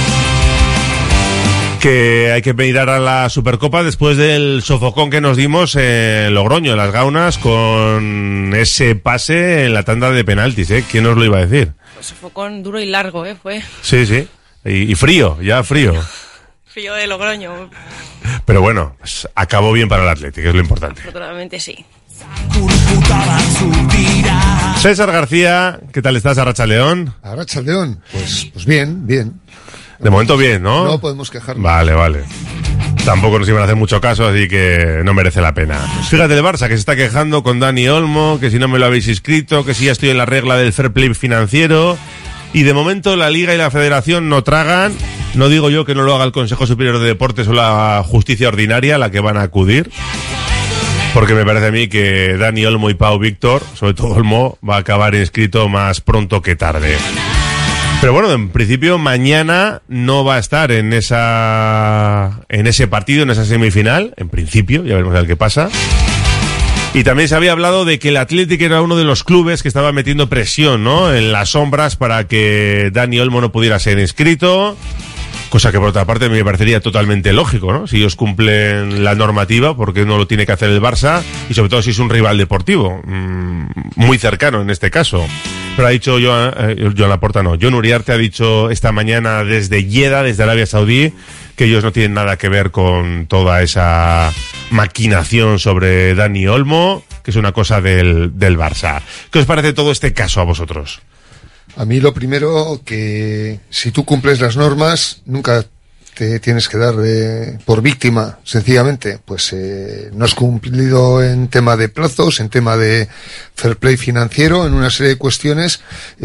Que hay que mirar a la Supercopa después del sofocón que nos dimos en Logroño, en las Gaunas, con ese pase en la tanda de penaltis, ¿Quién nos lo iba a decir? Pues sofocón duro y largo, fue. Sí. Y frío, ya frío. Frío de Logroño. Pero bueno, pues acabó bien para el Atleti, que es lo importante. Afortunadamente sí. César García, ¿qué tal estás, Arratsaldeón? Arratsaldeón, pues bien. De momento bien, ¿no? No podemos quejarnos. Vale. Tampoco nos iban a hacer mucho caso, así que no merece la pena. Fíjate el Barça, que se está quejando con Dani Olmo, que si no me lo habéis inscrito, que si ya estoy en la regla del fair play financiero. Y de momento la Liga y la Federación no tragan. No digo yo que no lo haga el Consejo Superior de Deportes o la Justicia Ordinaria, la que van a acudir. Porque me parece a mí que Dani Olmo y Pau Víctor, sobre todo Olmo, va a acabar inscrito más pronto que tarde. Pero bueno, en principio mañana no va a estar en ese partido, en esa semifinal. En principio, ya veremos a ver qué pasa. Y también se había hablado de que el Athletic era uno de los clubes que estaba metiendo presión, ¿no?, en las sombras para que Dani Olmo no pudiera ser inscrito. Cosa que por otra parte me parecería totalmente lógico, ¿no? Si ellos cumplen la normativa, ¿por qué no lo tiene que hacer el Barça? Y sobre todo si es un rival deportivo, muy cercano en este caso. Pero ha dicho Joan Laporta, no. Jon Uriarte ha dicho esta mañana desde Jeddah, desde Arabia Saudí, que ellos no tienen nada que ver con toda esa maquinación sobre Dani Olmo, que es una cosa del Barça. ¿Qué os parece todo este caso a vosotros? A mí lo primero, que si tú cumples las normas, nunca te tienes que dar por víctima, sencillamente. Pues no has cumplido en tema de plazos, en tema de fair play financiero, en una serie de cuestiones.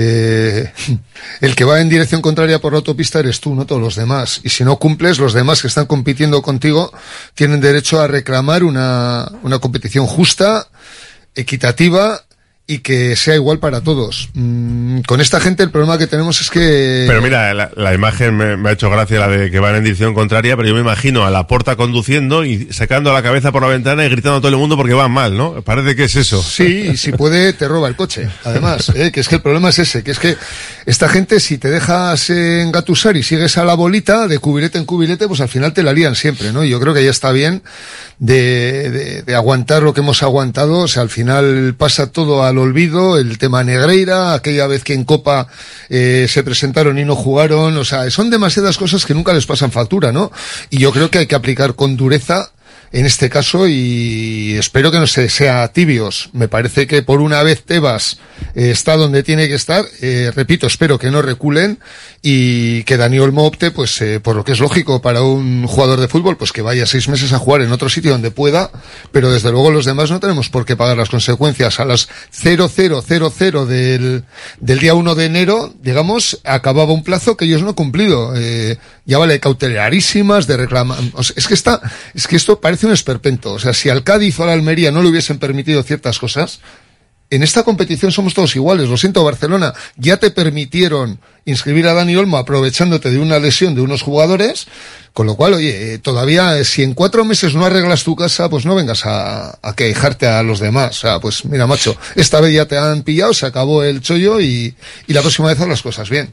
El que va en dirección contraria por la autopista eres tú, no todos los demás. Y si no cumples, los demás que están compitiendo contigo tienen derecho a reclamar una competición justa, equitativa, y que sea igual para todos. Con esta gente el problema que tenemos es que... Pero mira, la imagen me ha hecho gracia, la de que van en dirección contraria, pero yo me imagino a Laporta conduciendo y sacando la cabeza por la ventana y gritando a todo el mundo porque van mal, ¿no? Parece que es eso. Sí, y si puede te roba el coche, además, que es que el problema es ese, que es que esta gente, si te dejas engatusar y sigues a la bolita de cubilete en cubilete, pues al final te la lían siempre, ¿no? Y yo creo que ya está bien de aguantar lo que hemos aguantado. O sea, al final pasa todo al olvido, el tema Negreira, aquella vez que en Copa se presentaron y no jugaron. O sea, son demasiadas cosas que nunca les pasan factura, ¿no? Y yo creo que hay que aplicar con dureza en este caso, y espero que no se sea tibios. Me parece que por una vez Tebas está donde tiene que estar. Repito, espero que no reculen y que Dani Olmo opte, pues por lo que es lógico para un jugador de fútbol, pues que vaya 6 meses a jugar en otro sitio donde pueda, pero desde luego los demás no tenemos por qué pagar las consecuencias. A las 0000 del día 1 de enero, digamos, acababa un plazo que ellos no han cumplido. Ya vale, cautelarísimas de reclamar. O sea, es que esto parece un esperpento. O sea, si al Cádiz o a la Almería no le hubiesen permitido ciertas cosas, en esta competición somos todos iguales. Lo siento, Barcelona, ya te permitieron inscribir a Dani Olmo aprovechándote de una lesión de unos jugadores, con lo cual, oye, todavía, si en 4 meses no arreglas tu casa, pues no vengas a quejarte a los demás. O sea, pues mira, macho, esta vez ya te han pillado, se acabó el chollo y la próxima vez haz las cosas bien.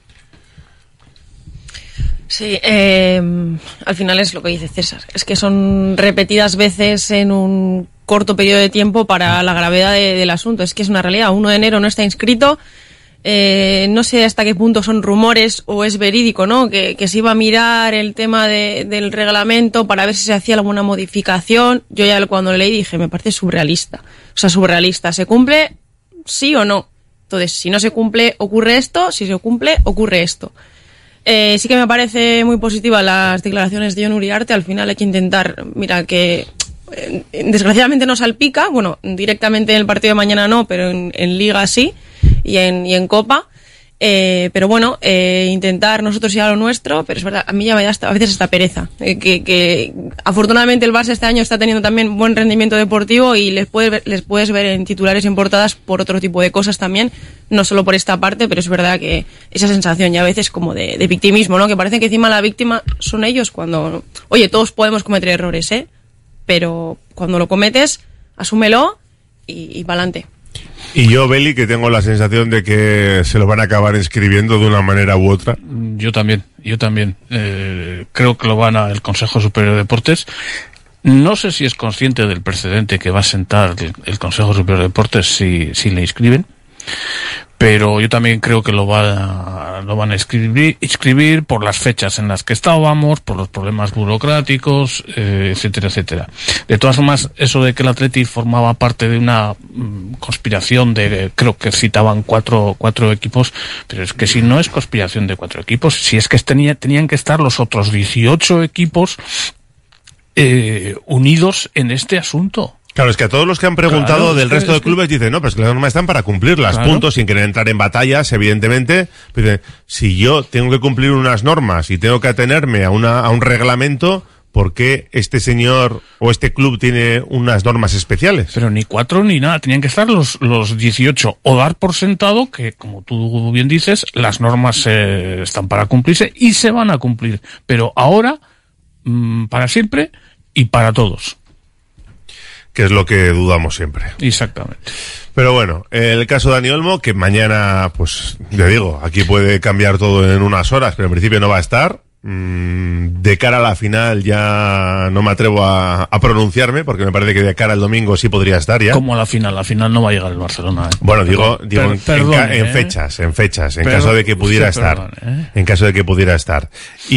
Sí, al final es lo que dice César. Es que son repetidas veces en un corto periodo de tiempo para la gravedad del asunto. Es que es una realidad. 1 de enero no está inscrito. No sé hasta qué punto son rumores o es verídico, ¿no? Que se iba a mirar el tema del reglamento para ver si se hacía alguna modificación. Yo ya cuando lo leí dije, me parece surrealista. O sea, surrealista. ¿Se cumple sí o no? Entonces, si no se cumple, ocurre esto. Si se cumple, ocurre esto. Sí que me parece muy positiva las declaraciones de Jon Uriarte. Al final hay que intentar, mira, que desgraciadamente no salpica, bueno, directamente en el partido de mañana no, pero en Liga sí, y en Copa. Pero bueno, intentar nosotros ir a lo nuestro, pero es verdad, a mí ya me da a veces esta pereza. Que afortunadamente el Barça este año está teniendo también buen rendimiento deportivo y les puedes ver en titulares y en portadas por otro tipo de cosas también, no solo por esta parte, pero es verdad que esa sensación ya a veces como de victimismo, ¿no? Que parece que encima la víctima son ellos cuando, oye, todos podemos cometer errores, pero cuando lo cometes, asúmelo y pa'lante. Y yo, Beli, que tengo la sensación de que se lo van a acabar inscribiendo de una manera u otra. Yo también. Creo que lo van al Consejo Superior de Deportes. No sé si es consciente del precedente que va a sentar el Consejo Superior de Deportes si le inscriben. Pero yo también creo que lo van a inscribir por las fechas en las que estábamos, por los problemas burocráticos, etcétera, etcétera. De todas formas, eso de que el Athletic formaba parte de una conspiración creo que citaban cuatro equipos, pero es que si no es conspiración de 4 equipos, si es que tenían que estar los otros 18 equipos unidos en este asunto. Claro, es que a todos los que han preguntado del resto de clubes dicen, no, pero es que las normas están para cumplirlas, puntos, sin querer entrar en batallas, evidentemente. Pero si yo tengo que cumplir unas normas y tengo que atenerme a un reglamento, ¿por qué este señor o este club tiene unas normas especiales? Pero ni 4 ni nada, tenían que estar los 18, o dar por sentado que, como tú bien dices, las normas están para cumplirse y se van a cumplir. Pero ahora, para siempre y para todos. Que es lo que dudamos siempre. Exactamente. Pero bueno, el caso de Dani Olmo, que mañana, pues, ya digo, aquí puede cambiar todo en unas horas, pero en principio no va a estar. De cara a la final ya no me atrevo a pronunciarme, porque me parece que de cara al domingo sí podría estar ya. ¿Cómo a la final no va a llegar el Barcelona. Bueno, digo en fechas, en caso de que pudiera estar. En caso de que pudiera estar.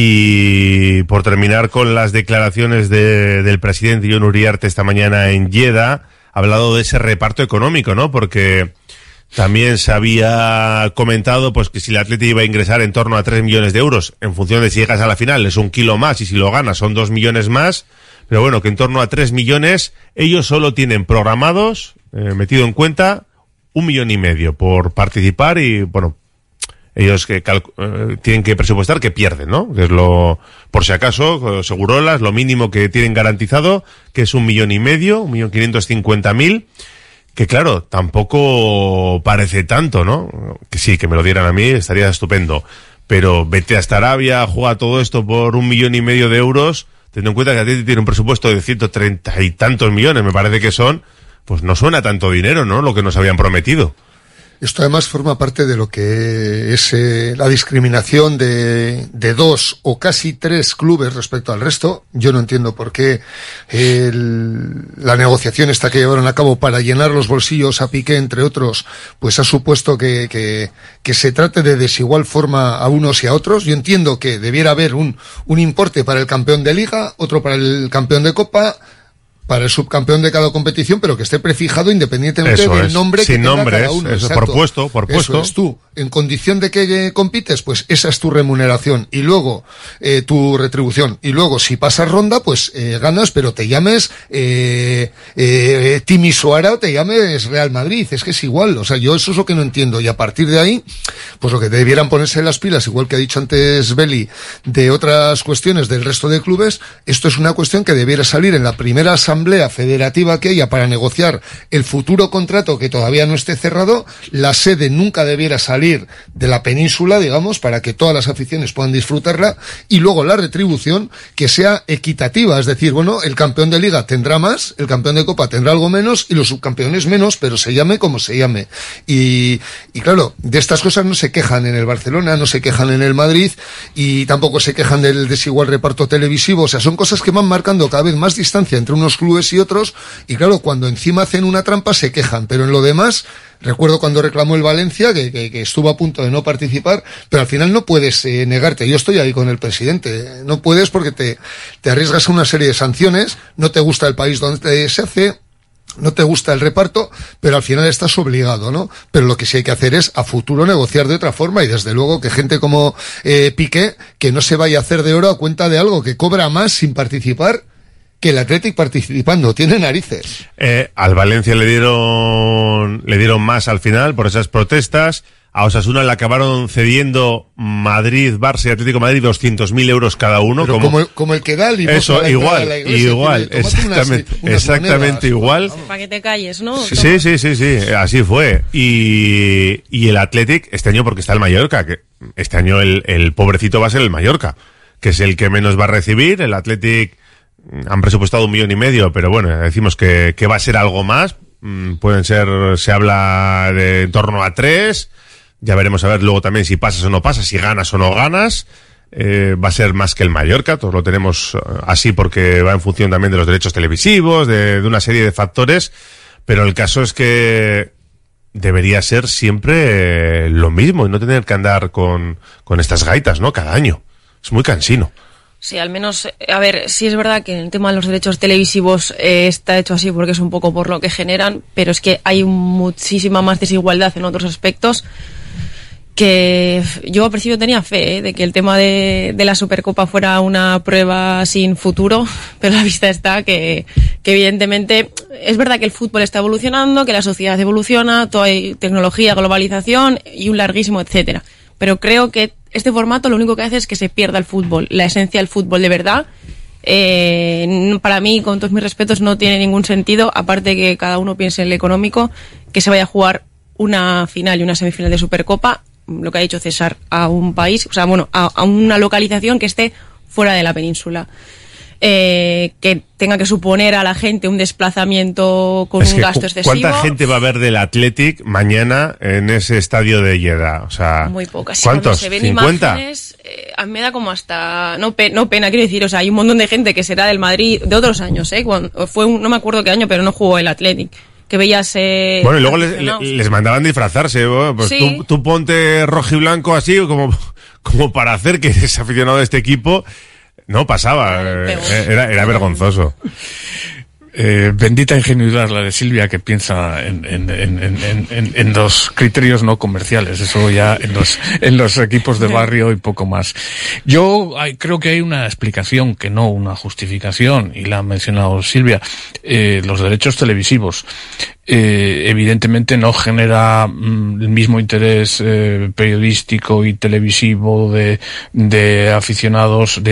Y por terminar con las declaraciones del presidente Jon Uriarte esta mañana en Lleida, ha hablado de ese reparto económico, ¿no? Porque también se había comentado pues que si el Athletic iba a ingresar en torno a 3 millones de euros, en función de si llegas a la final es 1 kilo más y si lo ganas son 2 millones más, pero bueno, que en torno a 3 millones ellos solo tienen programados, metido en cuenta, 1,5 millones por participar y bueno, ellos que tienen que presupuestar que pierden, ¿no? Que es por si acaso, Segurolas, lo mínimo que tienen garantizado, que es 1,5 millones, 1.550.000, que claro, tampoco parece tanto, ¿no? Que sí, que me lo dieran a mí, estaría estupendo. Pero vete hasta Arabia, juega todo esto por 1,5 millones de euros, teniendo en cuenta que a ti tiene un presupuesto de 130 y tantos millones, me parece que son, pues no suena tanto dinero, ¿no? Lo que nos habían prometido. Esto además forma parte de lo que es la discriminación de 2 o casi 3 clubes respecto al resto. Yo no entiendo por qué la negociación esta que llevaron a cabo para llenar los bolsillos a Piqué, entre otros, pues ha supuesto que se trate de desigual forma a unos y a otros. Yo entiendo que debiera haber un importe para el campeón de Liga, otro para el campeón de Copa, para el subcampeón de cada competición, pero que esté prefijado independientemente del nombre que tenga cada uno. Eso, por puesto. Eso es tú. En condición de que compites, pues esa es tu remuneración. Y luego, tu retribución. Y luego, si pasas ronda, pues ganas, pero te llames Timisoara o te llames Real Madrid. Es que es igual. O sea, yo eso es lo que no entiendo. Y a partir de ahí, pues lo que debieran ponerse las pilas, igual que ha dicho antes Beli, de otras cuestiones del resto de clubes, esto es una cuestión que debiera salir en la primera asamblea federativa que haya para negociar el futuro contrato que todavía no esté cerrado. La sede nunca debiera salir de la península, digamos, para que todas las aficiones puedan disfrutarla, y luego la retribución que sea equitativa, es decir, bueno, el campeón de Liga tendrá más, el campeón de Copa tendrá algo menos y los subcampeones menos, pero se llame como se llame. Y claro, de estas cosas no se quejan en el Barcelona, no se quejan en el Madrid y tampoco se quejan del desigual reparto televisivo. O sea, son cosas que van marcando cada vez más distancia entre unos clubes y otros, y claro, cuando encima hacen una trampa se quejan, pero en lo demás, recuerdo cuando reclamó el Valencia que estuvo a punto de no participar, pero al final no puedes negarte. Yo estoy ahí con el presidente, no puedes porque te arriesgas a una serie de sanciones, no te gusta el país donde se hace, no te gusta el reparto, pero al final estás obligado, ¿no? Pero lo que sí hay que hacer es a futuro negociar de otra forma, y desde luego que gente como Piqué, que no se vaya a hacer de oro a cuenta de algo que cobra más sin participar que el Athletic participando. Tiene narices. Al Valencia le dieron más al final por esas protestas. A Osasuna le acabaron cediendo Madrid, Barça y Atlético de Madrid 200.000 euros cada uno. Pero como el que da el eso, igual, exactamente igual. Para que te calles, ¿no? Sí, así fue. Y el Athletic, este año, porque está el Mallorca, que este año el pobrecito va a ser el Mallorca, que es el que menos va a recibir. El Athletic han presupuestado 1,5 millones, pero bueno, decimos que va a ser algo más. Pueden ser, se habla de en torno a 3. Ya veremos a ver luego también si pasas o no pasas, si ganas o no ganas. Va a ser más que el Mallorca, todos lo tenemos así porque va en función también de los derechos televisivos, de una serie de factores. Pero el caso es que debería ser siempre lo mismo y no tener que andar con estas gaitas, ¿no? Cada año. Es muy cansino. Sí, al menos, a ver, sí es verdad que en el tema de los derechos televisivos está hecho así porque es un poco por lo que generan, pero es que hay muchísima más desigualdad en otros aspectos que yo al principio tenía fe de que el tema de la Supercopa fuera una prueba sin futuro, pero a la vista está que evidentemente es verdad que el fútbol está evolucionando, que la sociedad evoluciona, todo hay tecnología, globalización y un larguísimo etcétera. Pero creo que este formato lo único que hace es que se pierda el fútbol, la esencia del fútbol de verdad. Para mí, con todos mis respetos, no tiene ningún sentido, aparte que cada uno piense en lo económico, que se vaya a jugar una final y una semifinal de Supercopa, lo que ha dicho César, a un país, o sea, bueno, a una localización que esté fuera de la península. Que tenga que suponer a la gente un desplazamiento con un gasto excesivo. ¿Cuánta gente va a ver del Athletic mañana en ese estadio de Lleida? O sea, muy pocas. ¿Cuántos? Se ven 50. Imágenes, a mí me da como hasta no pena, quiero decir, o sea, hay un montón de gente que será del Madrid de otros años, cuando no me acuerdo qué año, pero no jugó el Athletic. Que veías... bueno, y luego les mandaban disfrazarse. Bueno, pues sí. tú ponte rojo y blanco así, como para hacer que eres aficionado de este equipo. No pasaba, era vergonzoso. Bendita ingenuidad la de Silvia, que piensa en los criterios no comerciales, eso ya en los equipos de barrio y poco más. Yo creo que hay una explicación, que no una justificación, y la ha mencionado Silvia. Los derechos televisivos evidentemente no genera el mismo interés periodístico y televisivo de aficionados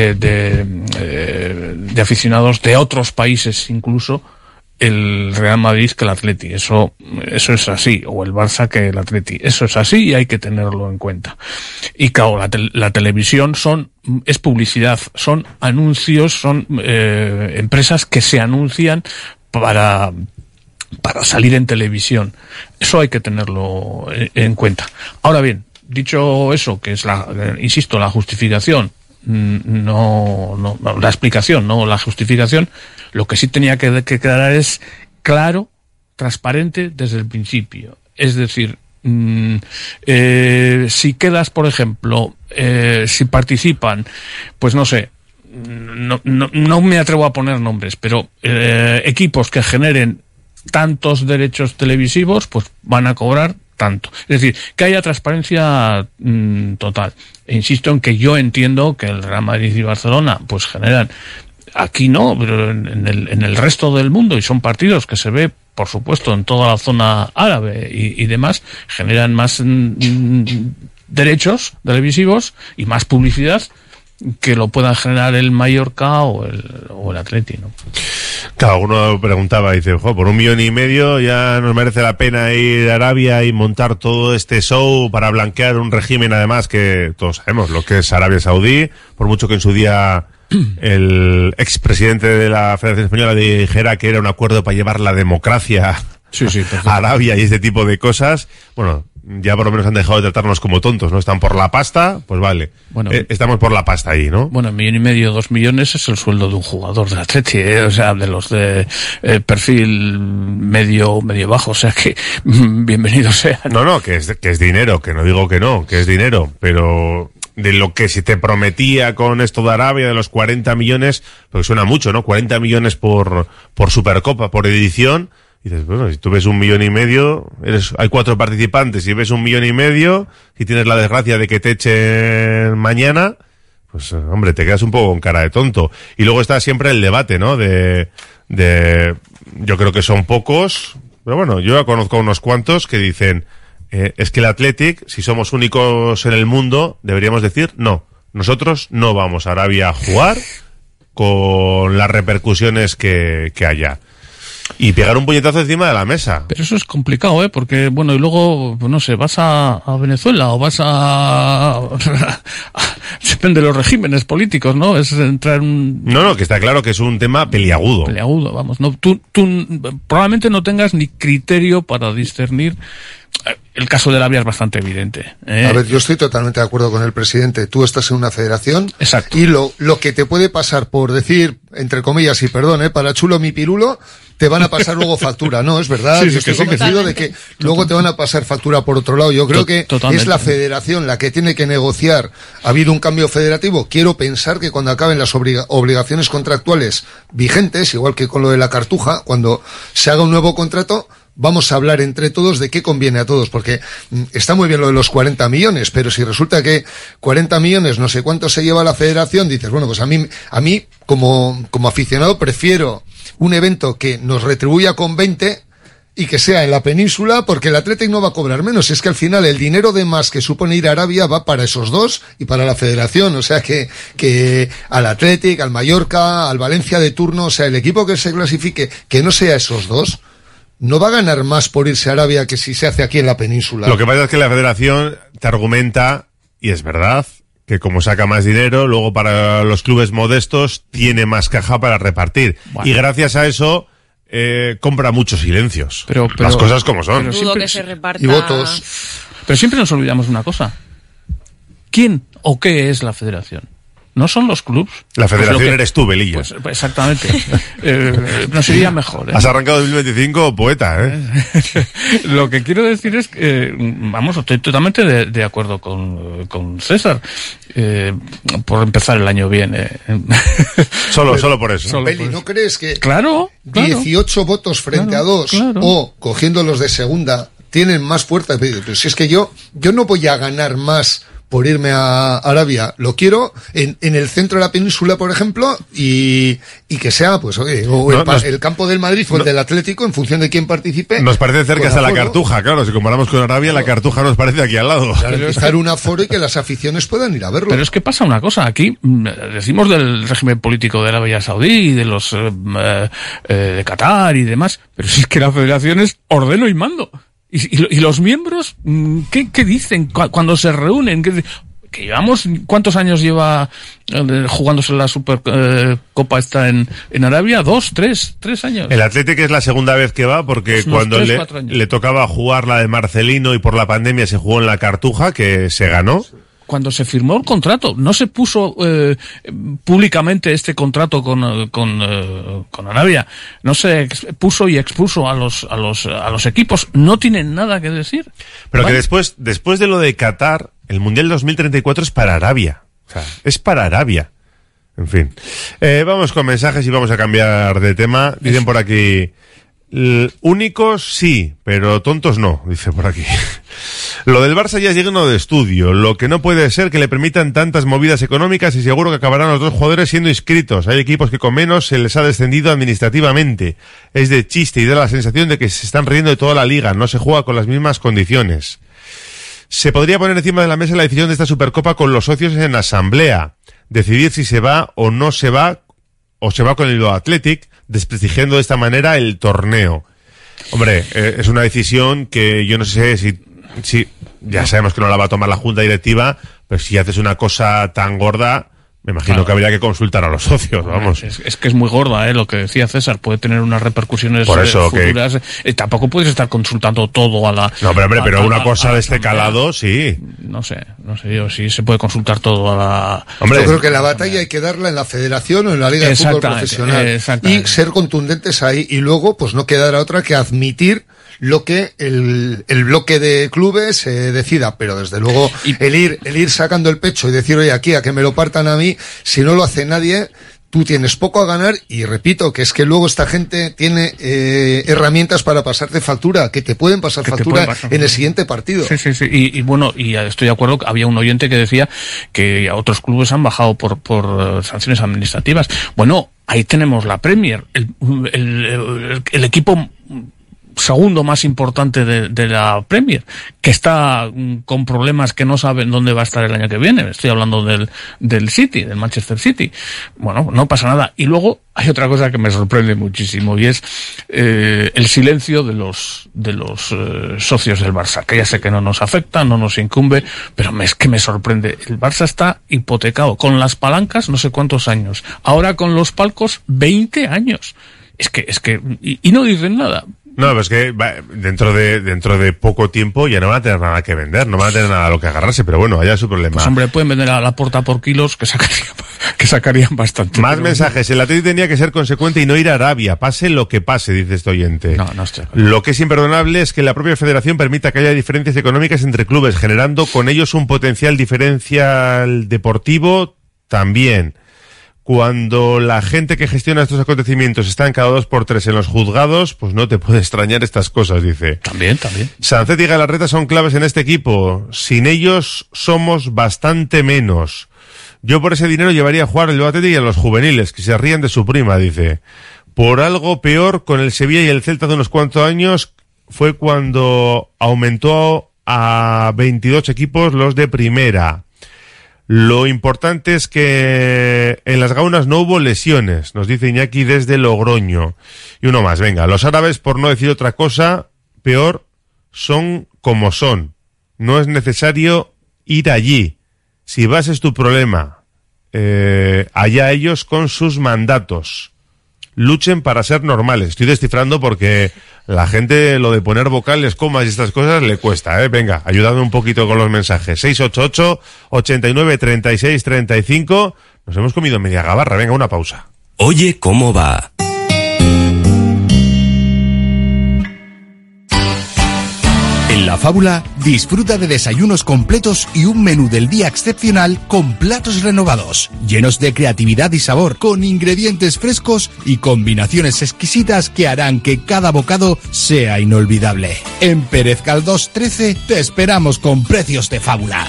de aficionados de otros países, incluso el Real Madrid que el Atleti. Eso es así, o el Barça que el Atleti. Eso es así y hay que tenerlo en cuenta. Y claro, la televisión es publicidad, son anuncios, son empresas que se anuncian para salir en televisión. Eso hay que tenerlo en cuenta. Ahora bien, dicho eso, que es insisto, la justificación, no la explicación, no la justificación, lo que sí tenía que quedar es claro, transparente desde el principio. Es decir, si quedas, por ejemplo, si participan, pues no sé, no me atrevo a poner nombres, pero equipos que generen tantos derechos televisivos, pues van a cobrar tanto. Es decir, que haya transparencia total. E insisto en que yo entiendo que el Real Madrid y Barcelona pues generan, aquí no, pero en el resto del mundo, y son partidos que se ve, por supuesto, en toda la zona árabe y demás, generan más derechos televisivos y más publicidad que lo puedan generar el Mallorca o el Atleti, ¿no? Claro, uno preguntaba, dice, por 1,5 millones ya nos merece la pena ir a Arabia y montar todo este show para blanquear un régimen, además, que todos sabemos lo que es Arabia Saudí, por mucho que en su día el expresidente de la Federación Española dijera que era un acuerdo para llevar la democracia a Arabia y este tipo de cosas. Bueno, ya por lo menos han dejado de tratarnos como tontos, ¿no? Están por la pasta, pues vale. Bueno, estamos por la pasta ahí, ¿no? Bueno, 1,5 millones, 2 millones es el sueldo de un jugador de Atleti, o sea, de los de perfil medio bajo, o sea que bienvenido sea. No, que es dinero, que no digo que no, que es dinero, pero de lo que se te prometía con esto de Arabia, de los 40 millones, porque suena mucho, ¿no? 40 millones por Supercopa, por edición. Y dices, bueno, si tú ves 1,5 millones, hay 4 participantes y ves 1,5 millones, si tienes la desgracia de que te echen mañana, pues hombre, te quedas un poco con cara de tonto. Y luego está siempre el debate, ¿no? Yo creo que son pocos, pero bueno, yo ya conozco unos cuantos que dicen, es que el Athletic, si somos únicos en el mundo, deberíamos decir, no, nosotros no vamos a Arabia a jugar con las repercusiones que haya. Y pegar un puñetazo encima de la mesa. Pero eso es complicado, porque, bueno, y luego, pues no sé, vas a Venezuela o vas depende de los regímenes políticos, ¿no? Es entrar en... No, que está claro que es un tema peliagudo. Peliagudo, vamos. No, tú probablemente no tengas ni criterio para discernir el caso de Arabia es bastante evidente. A ver, yo estoy totalmente de acuerdo con el presidente. Tú estás en una federación. Exacto. Y lo que te puede pasar por decir, entre comillas, y perdón, para chulo mi pirulo, te van a pasar luego factura. No, es verdad. Sí, yo estoy convencido de que luego te van a pasar factura por otro lado. Yo creo que Totalmente. es la federación la que tiene que negociar. Ha habido un cambio federativo. Quiero pensar que cuando acaben las obligaciones contractuales vigentes, igual que con lo de la Cartuja, cuando se haga un nuevo contrato, vamos a hablar entre todos de qué conviene a todos, porque está muy bien lo de los 40 millones, pero si resulta que 40 millones, no sé cuánto se lleva la federación, dices, bueno, pues a mí como aficionado prefiero un evento que nos retribuya con 20 y que sea en la península, porque el Athletic no va a cobrar menos. Es que al final el dinero de más que supone ir a Arabia va para esos dos y para la federación. O sea que al Athletic, al Mallorca, al Valencia de turno, o sea, el equipo que se clasifique, que no sea esos dos, no va a ganar más por irse a Arabia que si se hace aquí en la península. Lo que pasa es que la federación te argumenta, y es verdad, que como saca más dinero, luego para los clubes modestos tiene más caja para repartir. Bueno. Y gracias a eso compra muchos silencios. Pero las cosas como son. Dudo siempre, que se reparta. Y votos. Pero siempre nos olvidamos una cosa. ¿Quién o qué es la federación? ¿No son los clubs? La federación eres tú, Belillo. Pues exactamente. No sería mejor. Has arrancado 2025 poeta, Lo que quiero decir es que, estoy totalmente de acuerdo con César. Por empezar el año bien. Solo por eso. Beli, ¿no crees que claro. 18 votos frente a 2 o cogiendo los de segunda tienen más fuerza? Pero si es que yo no voy a ganar más por irme a Arabia, lo quiero en el centro de la península, por ejemplo, y que sea, pues, el campo del Madrid o el del Atlético, en función de quién participe. Nos parece cerca hasta la Cartuja, claro, si comparamos con Arabia, la Cartuja nos parece aquí al lado. Garantizar un aforo y que las aficiones puedan ir a verlo. Pero es que pasa una cosa, aquí decimos del régimen político de Arabia Saudí, de los de Qatar y demás, pero si es que la federación es ordeno y mando. ¿Y los miembros qué dicen cuando se reúnen? Que llevamos, ¿cuántos años lleva jugándose la Supercopa esta en Arabia? 2, 3 años. El Athletic es la segunda vez que va, porque cuando le tocaba jugar la de Marcelino y por la pandemia se jugó en la Cartuja, que se ganó. Cuando se firmó el contrato, no se puso públicamente este contrato con Arabia, no se puso y expuso a los equipos, no tienen nada que decir. Pero ¿vale? Que después de lo de Qatar, el Mundial 2034 es para Arabia, o sea, es para Arabia. En fin, vamos con mensajes y vamos a cambiar de tema. Dicen por aquí, únicos sí, pero tontos no, dice por aquí. Lo del Barça ya es digno de estudio. Lo que no puede ser que le permitan tantas movidas económicas y seguro que acabarán los dos jugadores siendo inscritos. Hay equipos que con menos se les ha descendido administrativamente. Es de chiste y da la sensación de que se están riendo de toda la liga. No se juega con las mismas condiciones. Se podría poner encima de la mesa la decisión de esta Supercopa con los socios en asamblea. Decidir si se va o no se va, o se va con el Athletic, desprestigiando de esta manera el torneo. Hombre, es una decisión que yo no sé si ya sabemos que no la va a tomar la junta directiva, pero si haces una cosa tan gorda, me imagino que habría que consultar a los socios, vamos. Es que es muy gorda, lo que decía César, puede tener unas repercusiones por eso, futuras. Tampoco puedes estar consultando todo a la... No, pero una cosa de este calado, sí. No sé, yo sí se puede consultar todo a la... Hombre, yo creo que la batalla hay que darla en la federación o en la Liga de Fútbol Profesional. Y ser contundentes ahí, y luego, pues no quedará otra que admitir lo que el bloque de clubes decida, pero desde luego el ir sacando el pecho y decir, oye, aquí a que me lo partan a mí, si no lo hace nadie, tú tienes poco a ganar. Y repito, que es que luego esta gente tiene herramientas para pasarte factura, que te pueden pasar factura en el siguiente partido. Sí. Y bueno, y estoy de acuerdo, había un oyente que decía que a otros clubes han bajado por sanciones administrativas. Bueno, ahí tenemos la Premier, el equipo segundo más importante de la Premier, que está con problemas que no saben dónde va a estar el año que viene. Estoy hablando del City, del Manchester City. Bueno, no pasa nada. Y luego hay otra cosa que me sorprende muchísimo, y es el silencio de los socios del Barça, que ya sé que no nos afecta, no nos incumbe, pero es que me sorprende. El Barça está hipotecado con las palancas no sé cuántos años, ahora con los palcos 20 años. Es que y no dicen nada. No, pues que dentro de poco tiempo ya no van a tener nada que vender, no van a tener nada a lo que agarrarse, pero bueno, allá es su problema. Pues hombre, pueden vender a la puerta por kilos que sacarían bastante. Más mensajes. El Atlético tenía que ser consecuente y no ir a Arabia, pase lo que pase, dice este oyente. No estoy. Lo que es imperdonable es que la propia federación permita que haya diferencias económicas entre clubes, generando con ellos un potencial diferencial deportivo también. Cuando la gente que gestiona estos acontecimientos están cada 2 por 3 en los juzgados, pues no te puede extrañar estas cosas, dice. También. Sancet y Galarreta son claves en este equipo. Sin ellos somos bastante menos. Yo por ese dinero llevaría a jugar el Atlético y a los juveniles, que se rían de su prima, dice. Por algo peor, con el Sevilla y el Celta de unos cuantos años, fue cuando aumentó a 22 equipos los de primera. Lo importante es que en las Gaunas no hubo lesiones, nos dice Iñaki desde Logroño. Y uno más, venga, los árabes, por no decir otra cosa, peor, son como son. No es necesario ir allí. Si vas es tu problema. Allá ellos con sus mandatos. Luchen para ser normales. Estoy descifrando porque la gente lo de poner vocales, comas y estas cosas le cuesta, ¿eh? Venga, ayúdame un poquito con los mensajes. 688-89-36-35. Nos hemos comido media gabarra. Venga, una pausa. Oye, ¿cómo va? En La Fábula, disfruta de desayunos completos y un menú del día excepcional con platos renovados, llenos de creatividad y sabor, con ingredientes frescos y combinaciones exquisitas que harán que cada bocado sea inolvidable. En Pérez Galdós 13 te esperamos con precios de fábula.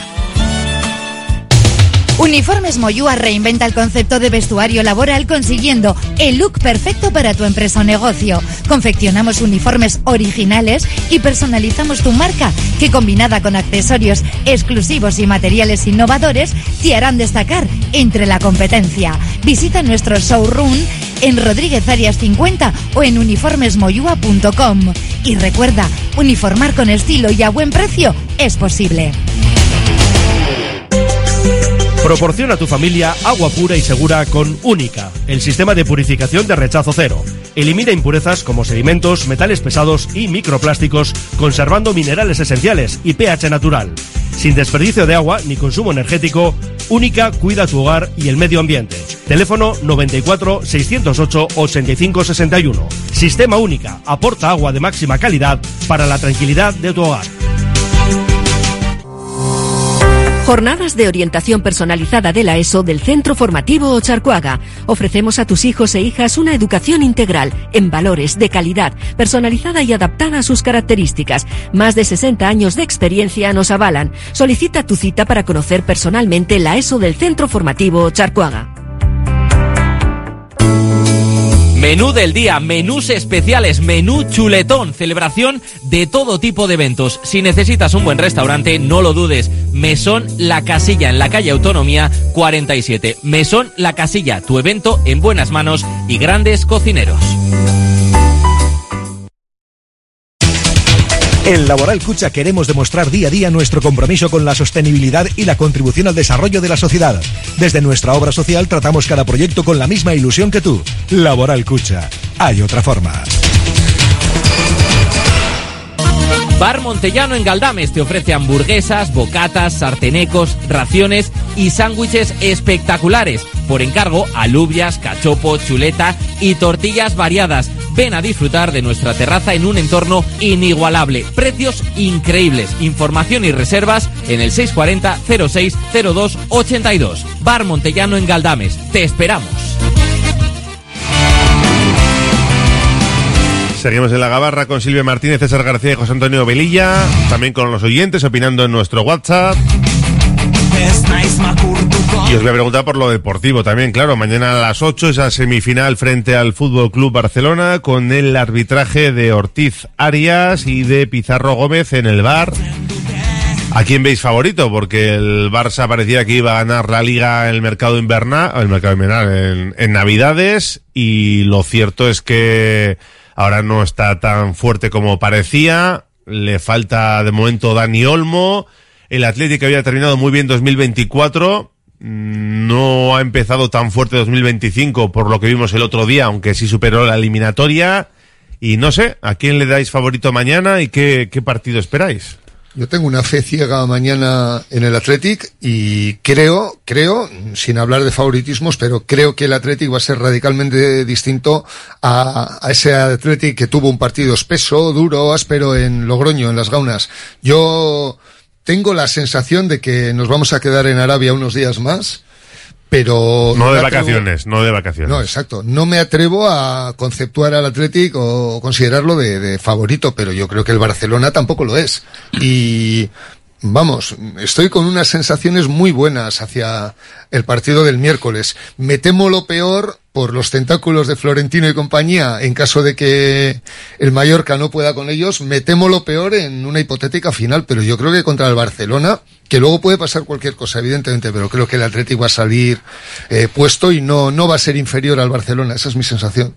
Uniformes Moyúa reinventa el concepto de vestuario laboral consiguiendo el look perfecto para tu empresa o negocio. Confeccionamos uniformes originales y personalizamos tu marca, que combinada con accesorios exclusivos y materiales innovadores te harán destacar entre la competencia. Visita nuestro showroom en Rodríguez Arias 50 o en uniformesmoyua.com. Y recuerda, uniformar con estilo y a buen precio es posible. Proporciona a tu familia agua pura y segura con Única, el sistema de purificación de rechazo cero. Elimina impurezas como sedimentos, metales pesados y microplásticos, conservando minerales esenciales y pH natural. Sin desperdicio de agua ni consumo energético, Única cuida tu hogar y el medio ambiente. Teléfono 94 608 85 61. Sistema Única aporta agua de máxima calidad para la tranquilidad de tu hogar. Jornadas de orientación personalizada de la ESO del Centro Formativo Ocharcoaga. Ofrecemos a tus hijos e hijas una educación integral, en valores, de calidad, personalizada y adaptada a sus características. Más de 60 años de experiencia nos avalan. Solicita tu cita para conocer personalmente la ESO del Centro Formativo Ocharcoaga. Menú del día, menús especiales, menú chuletón, celebración de todo tipo de eventos. Si necesitas un buen restaurante, no lo dudes. Mesón La Casilla, en la calle Autonomía 47. Mesón La Casilla, tu evento en buenas manos y grandes cocineros. En Laboral Cucha queremos demostrar día a día nuestro compromiso con la sostenibilidad y la contribución al desarrollo de la sociedad. Desde nuestra obra social tratamos cada proyecto con la misma ilusión que tú. Laboral Cucha. Hay otra forma. Bar Montellano en Galdames te ofrece hamburguesas, bocatas, sartenecos, raciones y sándwiches espectaculares. Por encargo, alubias, cachopo, chuleta y tortillas variadas. Ven a disfrutar de nuestra terraza en un entorno inigualable. Precios increíbles. Información y reservas en el 640 06 02 82. Bar Montellano en Galdames. Te esperamos. Seguimos en la gabarra con Silvia Martínez, César García y José Antonio Velilla. También con los oyentes opinando en nuestro WhatsApp. Y os voy a preguntar por lo deportivo también, claro. Mañana a las 8 esa semifinal frente al Fútbol Club Barcelona con el arbitraje de Ortiz Arias y de Pizarro Gómez en el VAR. ¿A quién veis favorito? Porque el Barça parecía que iba a ganar la Liga en el mercado invernal, en Navidades, y lo cierto es que ahora no está tan fuerte como parecía. Le falta de momento Dani Olmo. El Atlético había terminado muy bien 2024. No ha empezado tan fuerte 2025 por lo que vimos el otro día, aunque sí superó la eliminatoria. y no sé, ¿a quién le dais favorito mañana y qué partido esperáis? Yo tengo una fe ciega mañana en el Athletic y creo, sin hablar de favoritismos, pero creo que el Athletic va a ser radicalmente distinto a ese Athletic que tuvo un partido espeso, duro, áspero en Logroño, en las Gaunas. Yo tengo la sensación de que nos vamos a quedar en Arabia unos días más, pero no de vacaciones. No, exacto. No me atrevo a conceptuar al Athletic o considerarlo de favorito, pero yo creo que el Barcelona tampoco lo es. Y vamos, estoy con unas sensaciones muy buenas hacia el partido del miércoles. Me temo lo peor por los tentáculos de Florentino y compañía en caso de que el Mallorca no pueda con ellos. Me temo lo peor en una hipotética final, pero yo creo que contra el Barcelona, que luego puede pasar cualquier cosa, evidentemente, pero creo que el Athletic va a salir puesto y no va a ser inferior al Barcelona. Esa es mi sensación.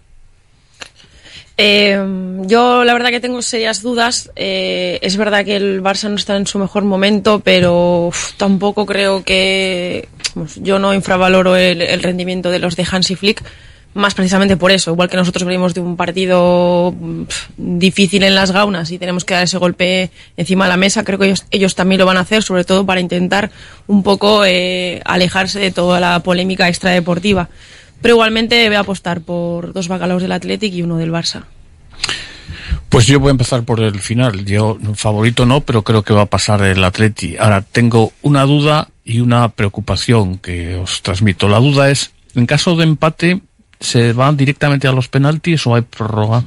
Yo la verdad que tengo serias dudas. Es verdad que el Barça no está en su mejor momento, pero tampoco creo que... yo no infravaloro el rendimiento de los de Hansi Flick, más precisamente por eso. Igual que nosotros venimos de un partido difícil en las Gaunas y tenemos que dar ese golpe encima de la mesa, creo que ellos también lo van a hacer, sobre todo para intentar un poco alejarse de toda la polémica extradeportiva. Pero igualmente voy a apostar por 2 bacalaos del Athletic y 1 del Barça. Pues yo voy a empezar por el final. Yo favorito no, pero creo que va a pasar el Athletic. Ahora, tengo una duda y una preocupación que os transmito. La duda es, en caso de empate, ¿se van directamente a los penaltis o hay prórroga?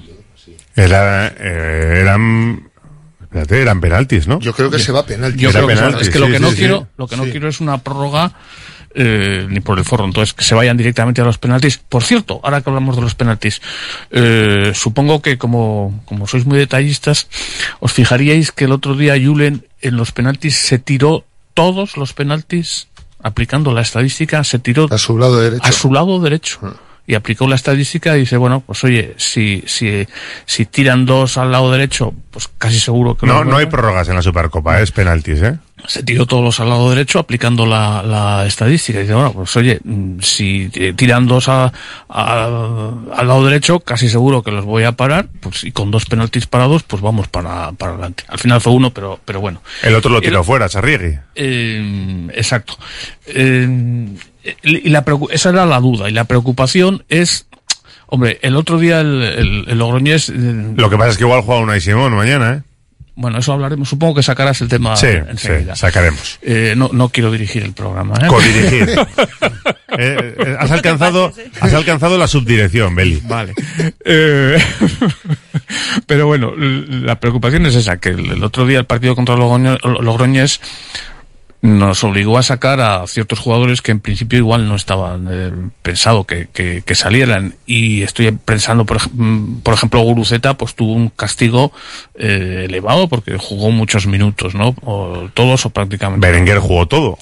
Eran penaltis, ¿no? Yo creo que se va a penaltis. Yo creo que es que lo que no quiero es una prórroga ni por el forro, entonces que se vayan directamente a los penaltis. Por cierto, ahora que hablamos de los penaltis, supongo que como sois muy detallistas, os fijaríais que el otro día Julen en los penaltis se tiró todos los penaltis, aplicando la estadística, se tiró a su lado derecho. Y aplicó la estadística y dice, bueno, pues oye, si tiran 2 al lado derecho, pues casi seguro que no hay prórrogas en la Supercopa, es penaltis, Se tiró todos al lado derecho aplicando la estadística. Y dice, bueno, pues oye, si tiran 2 al lado derecho, casi seguro que los voy a parar, pues y con 2 penaltis parados, pues vamos para adelante. Al final fue 1, pero bueno. El otro lo tiró fuera, Sarriegui. Exacto. Esa era la duda. Y la preocupación es, hombre, el otro día el Logroñés... Lo que pasa es que igual juega Unai Simón mañana, Bueno, eso hablaremos. Supongo que sacarás el tema enseguida. Sí, sacaremos. No quiero dirigir el programa, Codirigir. Has alcanzado la subdirección, Beli. Vale. Pero bueno, la preocupación es esa, que el otro día el partido contra Logroñés nos obligó a sacar a ciertos jugadores que en principio igual no estaban pensado que salieran, y estoy pensando por ejemplo Guruceta pues tuvo un castigo elevado porque jugó muchos minutos, ¿no? O todos o prácticamente. Berenguer jugó todo.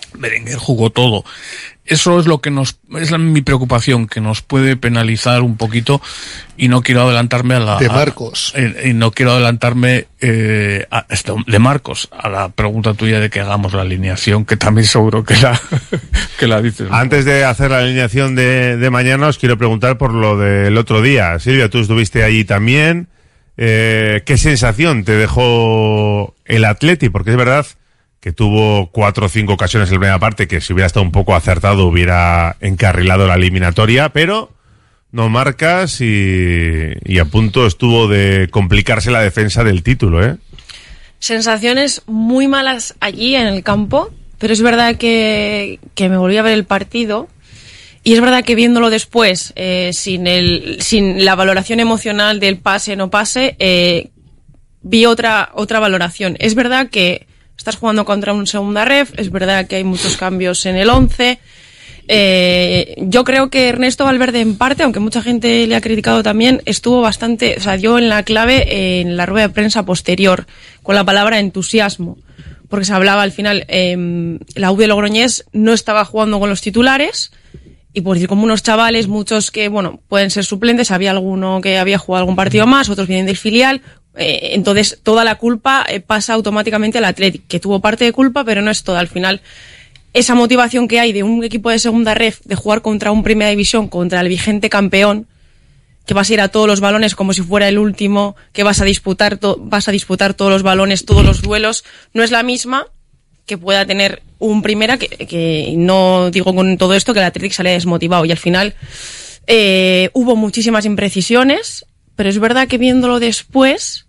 Eso es lo que es mi preocupación, que nos puede penalizar un poquito, y no quiero adelantarme de Marcos. Y no quiero adelantarme de Marcos a la pregunta tuya de que hagamos la alineación, que también seguro que la dices. Antes de hacer la alineación de mañana, os quiero preguntar por lo del otro día. Silvia, tú estuviste allí también. ¿Qué sensación te dejó el Atleti? Porque es verdad que tuvo 4 o 5 ocasiones en la primera parte que si hubiera estado un poco acertado hubiera encarrilado la eliminatoria, pero no marcas y a punto estuvo de complicarse la defensa del título, Sensaciones muy malas allí en el campo, pero es verdad que me volví a ver el partido, y es verdad que viéndolo después, sin la valoración emocional del pase no pase, vi otra valoración. Es verdad que estás jugando contra un segunda ref, es verdad que hay muchos cambios en el 11. Yo creo que Ernesto Valverde, en parte, aunque mucha gente le ha criticado también, estuvo bastante, dio en la clave en la rueda de prensa posterior, con la palabra entusiasmo, porque se hablaba al final, la U de Logroñés no estaba jugando con los titulares, y por decir, como unos chavales, muchos que, pueden ser suplentes, había alguno que había jugado algún partido más, otros vienen del filial. Entonces toda la culpa pasa automáticamente al Athletic, que tuvo parte de culpa, pero no es toda. Al final, esa motivación que hay de un equipo de segunda ref de jugar contra un primera división, contra el vigente campeón, que vas a ir a todos los balones como si fuera el último, que vas a disputar todos los balones, todos los duelos, no es la misma que pueda tener un Primera, que no digo con todo esto que el Athletic sale desmotivado, y al final hubo muchísimas imprecisiones, pero es verdad que viéndolo después,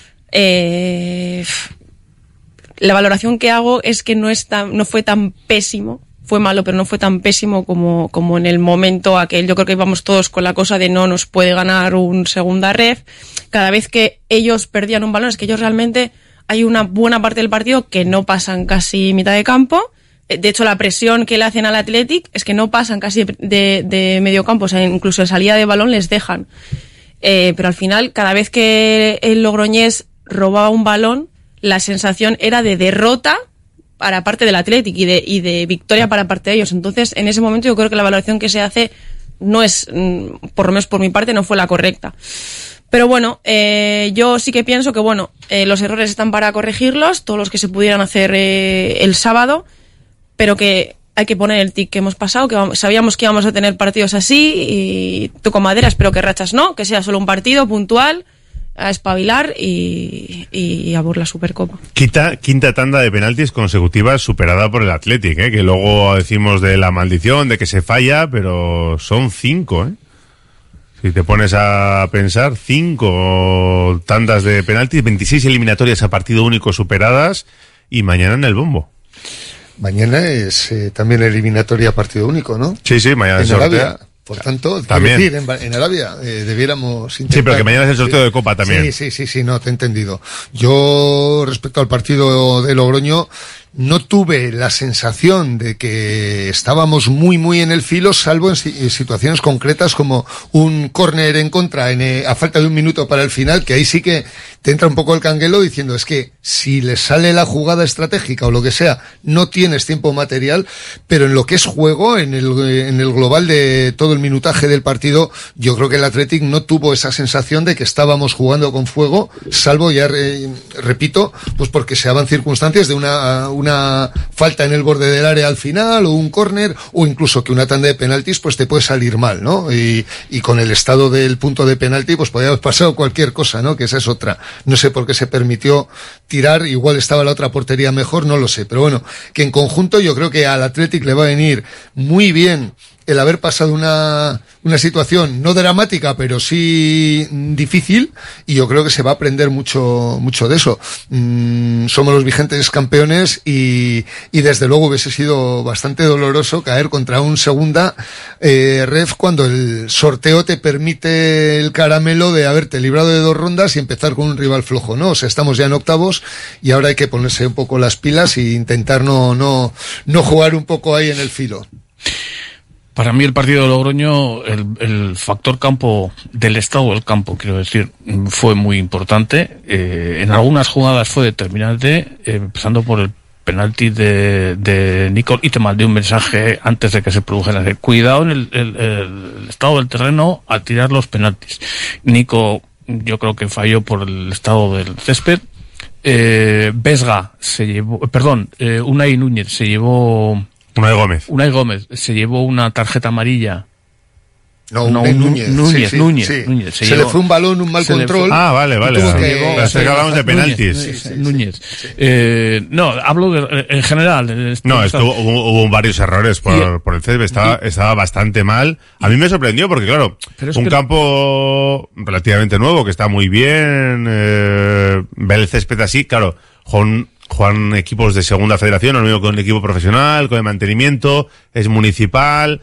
la valoración que hago es que no fue tan pésimo. Fue malo, pero no fue tan pésimo como en el momento aquel. Yo creo que íbamos todos con la cosa de no nos puede ganar un segunda ref. Cada vez que ellos perdían un balón, es que ellos realmente, hay una buena parte del partido que no pasan casi mitad de campo. De hecho, la presión que le hacen al Athletic es que no pasan casi de medio campo, o sea, incluso en salida de balón les dejan. Pero al final, cada vez que el Logroñés robaba un balón, la sensación era de derrota para parte del Athletic y de victoria para parte de ellos. Entonces, en ese momento yo creo que la valoración que se hace no es, por lo menos por mi parte, no fue la correcta. Pero bueno, yo sí que pienso que los errores están para corregirlos, todos los que se pudieran hacer el sábado, pero que hay que poner el tic que hemos pasado, que sabíamos que íbamos a tener partidos así, y toco madera, espero que rachas no, que sea solo un partido puntual, a espabilar y a por la Supercopa. Quinta tanda de penaltis consecutivas superada por el Athletic, que luego decimos de la maldición, de que se falla, pero son 5, Si te pones a pensar, 5 tandas de penaltis, 26 eliminatorias a partido único superadas, y mañana en el bombo. Mañana es también eliminatoria a partido único, ¿no? Sí, mañana en Arabia. Por tanto, también. Decir, en Arabia debiéramos intentar... Sí, pero que mañana es el sorteo de Copa también. Sí, no, te he entendido. Yo, respecto al partido de Logroño, no tuve la sensación de que estábamos muy en el filo, salvo en situaciones concretas como un córner en contra a falta de un minuto para el final, que ahí sí que te entra un poco el canguelo diciendo, es que si les sale la jugada estratégica o lo que sea, no tienes tiempo material, pero en lo que es juego, en el global de todo el minutaje del partido, yo creo que el Athletic no tuvo esa sensación de que estábamos jugando con fuego, salvo, ya repito, pues porque se daban circunstancias de una falta en el borde del área al final, o un córner, o incluso que una tanda de penaltis pues te puede salir mal, ¿no? Y con el estado del punto de penalti pues podía haber pasado cualquier cosa, ¿no? Que esa es otra. No sé por qué se permitió tirar, igual estaba la otra portería mejor, no lo sé, pero bueno, que en conjunto yo creo que al Athletic le va a venir muy bien el haber pasado una situación no dramática, pero sí difícil, y yo creo que se va a aprender mucho de eso. Somos los vigentes campeones y desde luego hubiese sido bastante doloroso caer contra un segunda ref cuando el sorteo te permite el caramelo de haberte librado de 2 rondas y empezar con un rival flojo, ¿no? O sea, estamos ya en octavos y ahora hay que ponerse un poco las pilas e intentar no jugar un poco ahí en el filo. Para mí el partido de Logroño, el factor campo, del estado del campo, quiero decir, fue muy importante. En algunas jugadas fue determinante, empezando por el penalti de Nico, y te mandé un mensaje antes de que se produjera. Cuidado en el estado del terreno al tirar los penaltis. Nico, yo creo que falló por el estado del césped. Vesga se llevó, Unai Núñez se llevó... Unai Gómez se llevó una tarjeta amarilla. Núñez. Se le fue un balón, un mal control. Vale. Hablamos de penaltis. Núñez. No, hablo en general. Hubo varios errores por el césped. Estaba bastante mal. A mí me sorprendió porque, claro, campo relativamente nuevo, que está muy bien. Ver el césped así, claro, juegan equipos de segunda federación, no mismo con un equipo profesional, con el mantenimiento, es municipal.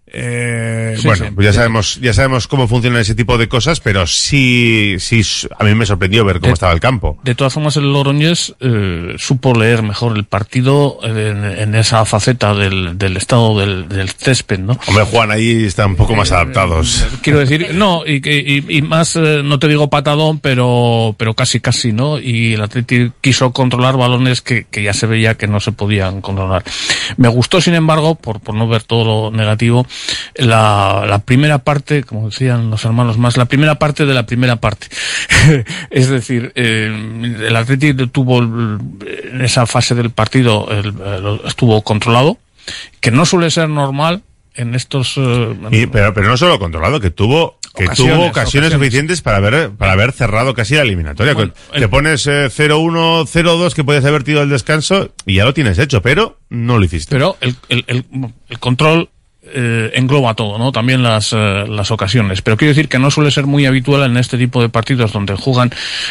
Ya sabemos cómo funcionan ese tipo de cosas, pero sí, a mí me sorprendió ver cómo estaba el campo. De todas formas, el Logroñés supo leer mejor el partido en esa faceta del estado del césped, ¿no? Hombre, Juan, ahí están un poco más adaptados. Quiero decir, no, y más, no te digo patadón, pero casi, ¿no? Y el Athletic quiso controlar balones que ya se veía que no se podían controlar. Me gustó, sin embargo, por no ver todo lo negativo, la primera parte, como decían los hermanos más, la primera parte de la primera parte. Es decir, el Athletic tuvo en esa fase del partido estuvo controlado, que no suele ser normal en estos... pero no solo controlado, que tuvo Que tuvo ocasiones suficientes para haber cerrado casi la eliminatoria. Bueno, te pones 0-1, 0-2 que podías haber tirado el descanso y ya lo tienes hecho, pero no lo hiciste. Pero el control engloba todo, ¿no? También las ocasiones. Pero quiero decir que no suele ser muy habitual en este tipo de partidos donde juegan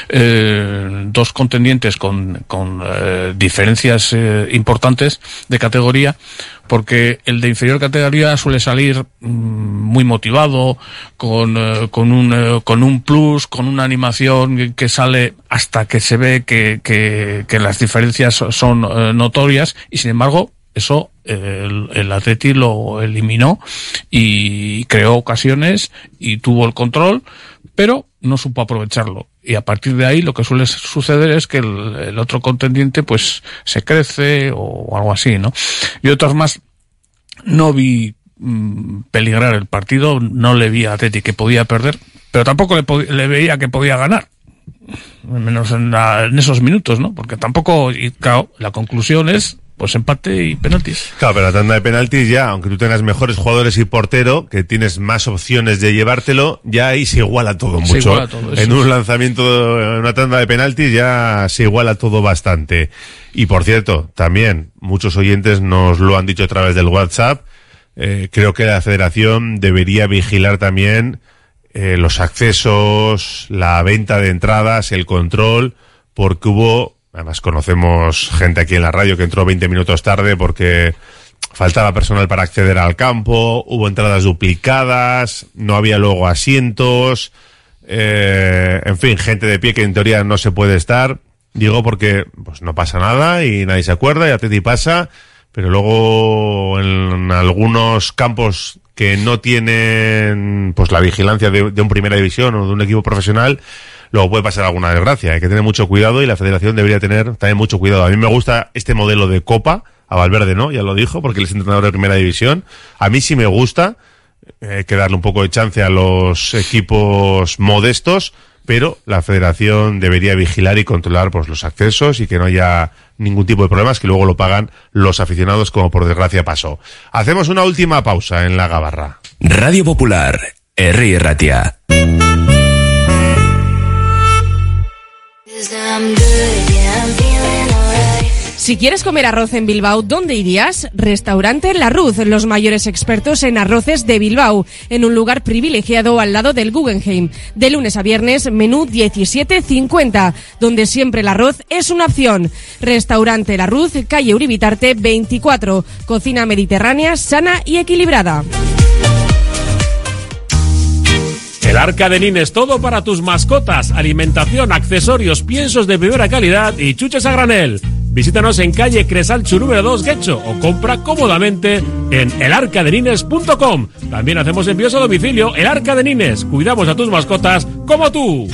dos contendientes con diferencias importantes de categoría, porque el de inferior categoría suele salir muy motivado, con un plus, con una animación que sale hasta que se ve que las diferencias son notorias, y sin embargo eso el Atleti lo eliminó y creó ocasiones y tuvo el control, pero no supo aprovecharlo. Y a partir de ahí lo que suele suceder es que el otro contendiente pues se crece o algo así, ¿no? Yo de todas formas no vi peligrar el partido, no le vi a Atleti que podía perder, pero tampoco le veía que podía ganar. Menos en esos minutos, ¿no? Porque tampoco, y claro, la conclusión es pues empate y penaltis. Claro, pero la tanda de penaltis ya, aunque tú tengas mejores jugadores y portero, que tienes más opciones de llevártelo, ya ahí se iguala todo mucho. Se iguala todo, en un lanzamiento, en una tanda de penaltis ya se iguala todo bastante. Y por cierto, también muchos oyentes nos lo han dicho a través del WhatsApp, creo que la Federación debería vigilar también los accesos, la venta de entradas, el control, porque además conocemos gente aquí en la radio que entró 20 minutos tarde porque faltaba personal para acceder al campo, hubo entradas duplicadas, no había luego asientos, en fin, gente de pie que en teoría no se puede estar. Digo porque pues no pasa nada y nadie se acuerda y a ti pasa, pero luego en algunos campos que no tienen pues la vigilancia de un primera división o de un equipo profesional, luego puede pasar alguna desgracia. Hay que tener mucho cuidado y la Federación debería tener también mucho cuidado. A mí me gusta este modelo de Copa, a Valverde no, ya lo dijo, porque él es entrenador de primera división. A mí sí me gusta, hay que darle un poco de chance a los equipos modestos, pero la Federación debería vigilar y controlar pues los accesos y que no haya ningún tipo de problemas que luego lo pagan los aficionados, como por desgracia pasó. Hacemos una última pausa en la Gabarra. Radio Popular, Herri Ratia. Si quieres comer arroz en Bilbao, ¿dónde irías? Restaurante La Ruz, los mayores expertos en arroces de Bilbao, en un lugar privilegiado al lado del Guggenheim. De lunes a viernes, menú 17,50, donde siempre el arroz es una opción. Restaurante La Ruz, calle Uribitarte 24, cocina mediterránea, sana y equilibrada. El Arca de Nines, todo para tus mascotas, alimentación, accesorios, piensos de primera calidad y chuches a granel. Visítanos en calle Cresalchu número 2, Guecho, o compra cómodamente en elarcadenines.com. También hacemos envíos a domicilio. El Arca de Nines, cuidamos a tus mascotas como tú.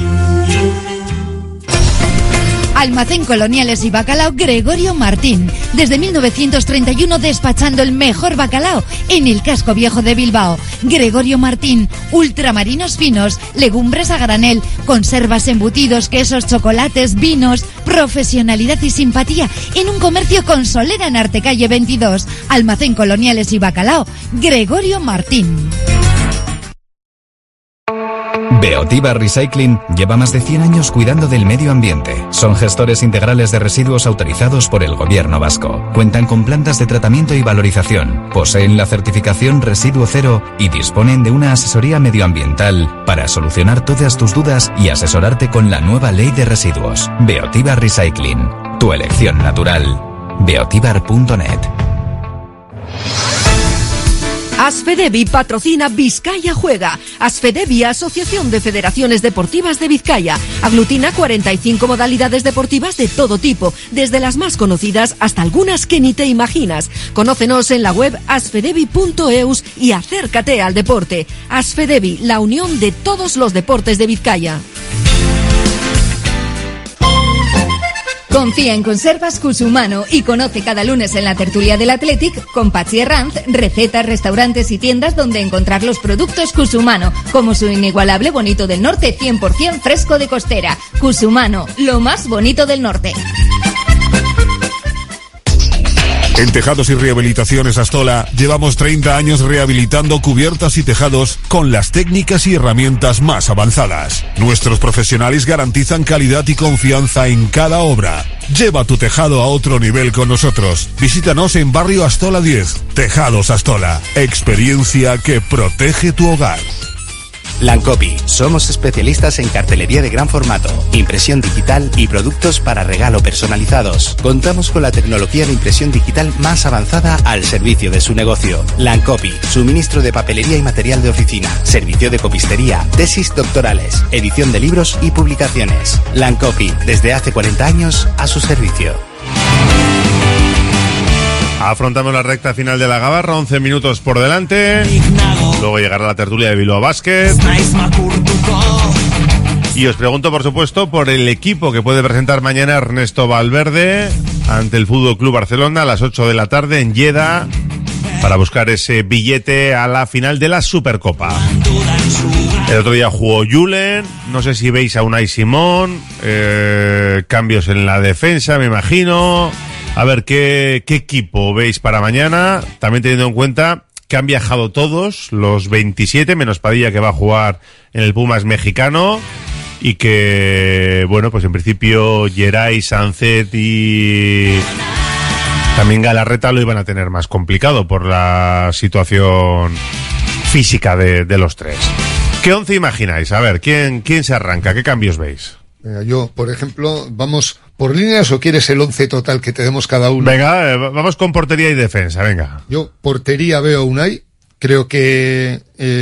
Almacén Coloniales y Bacalao Gregorio Martín. Desde 1931 despachando el mejor bacalao en el casco viejo de Bilbao. Gregorio Martín, ultramarinos finos, legumbres a granel, conservas, embutidos, quesos, chocolates, vinos, profesionalidad y simpatía en un comercio con solera en Artecalle 22. Almacén Coloniales y Bacalao Gregorio Martín. Beotiba Recycling lleva más de 100 años cuidando del medio ambiente. Son gestores integrales de residuos autorizados por el Gobierno vasco. Cuentan con plantas de tratamiento y valorización. Poseen la certificación Residuo Cero y disponen de una asesoría medioambiental para solucionar todas tus dudas y asesorarte con la nueva ley de residuos. Beotiba Recycling. Tu elección natural. beotibar.net. Asfedevi patrocina Vizcaya Juega. Asfedevi, Asociación de Federaciones Deportivas de Vizcaya. Aglutina 45 modalidades deportivas de todo tipo, desde las más conocidas hasta algunas que ni te imaginas. Conócenos en la web asfedevi.eus y acércate al deporte. Asfedevi, la unión de todos los deportes de Vizcaya. Confía en Conservas Cusumano y conoce cada lunes en la tertulia del Athletic con Patxi Herranz recetas, restaurantes y tiendas donde encontrar los productos Cusumano, como su inigualable bonito del norte 100% fresco de costera. Cusumano, lo más bonito del norte. En Tejados y Rehabilitaciones Astola llevamos 30 años rehabilitando cubiertas y tejados con las técnicas y herramientas más avanzadas. Nuestros profesionales garantizan calidad y confianza en cada obra. Lleva tu tejado a otro nivel con nosotros. Visítanos en Barrio Astola 10. Tejados Astola. Experiencia que protege tu hogar. Lancopy. Somos especialistas en cartelería de gran formato, impresión digital y productos para regalo personalizados. Contamos con la tecnología de impresión digital más avanzada al servicio de su negocio. Lancopy. Suministro de papelería y material de oficina. Servicio de copistería. Tesis doctorales. Edición de libros y publicaciones. Lancopy. Desde hace 40 años a su servicio. Afrontamos la recta final de la Gabarra, 11 minutos por delante. Luego llegará la tertulia de Bilbao Basket. Y os pregunto, por supuesto, por el equipo que puede presentar mañana Ernesto Valverde ante el Fútbol Club Barcelona a las 8 de la tarde en Lleida para buscar ese billete a la final de la Supercopa. El otro día jugó Julen, no sé si veis a Unai Simón, cambios en la defensa, me imagino. A ver, ¿qué equipo veis para mañana? También teniendo en cuenta que han viajado todos, los 27, menos Padilla, que va a jugar en el Pumas mexicano, y que, bueno, pues en principio Geray, Sancet y también Galarreta lo iban a tener más complicado por la situación física de los tres. ¿Qué once imagináis? A ver, ¿quién se arranca? ¿Qué cambios veis? Yo, por ejemplo, ¿vamos por líneas o quieres el 11 total que tenemos cada uno? Venga, vamos con portería y defensa, venga. Yo, portería, veo a Unai. Creo que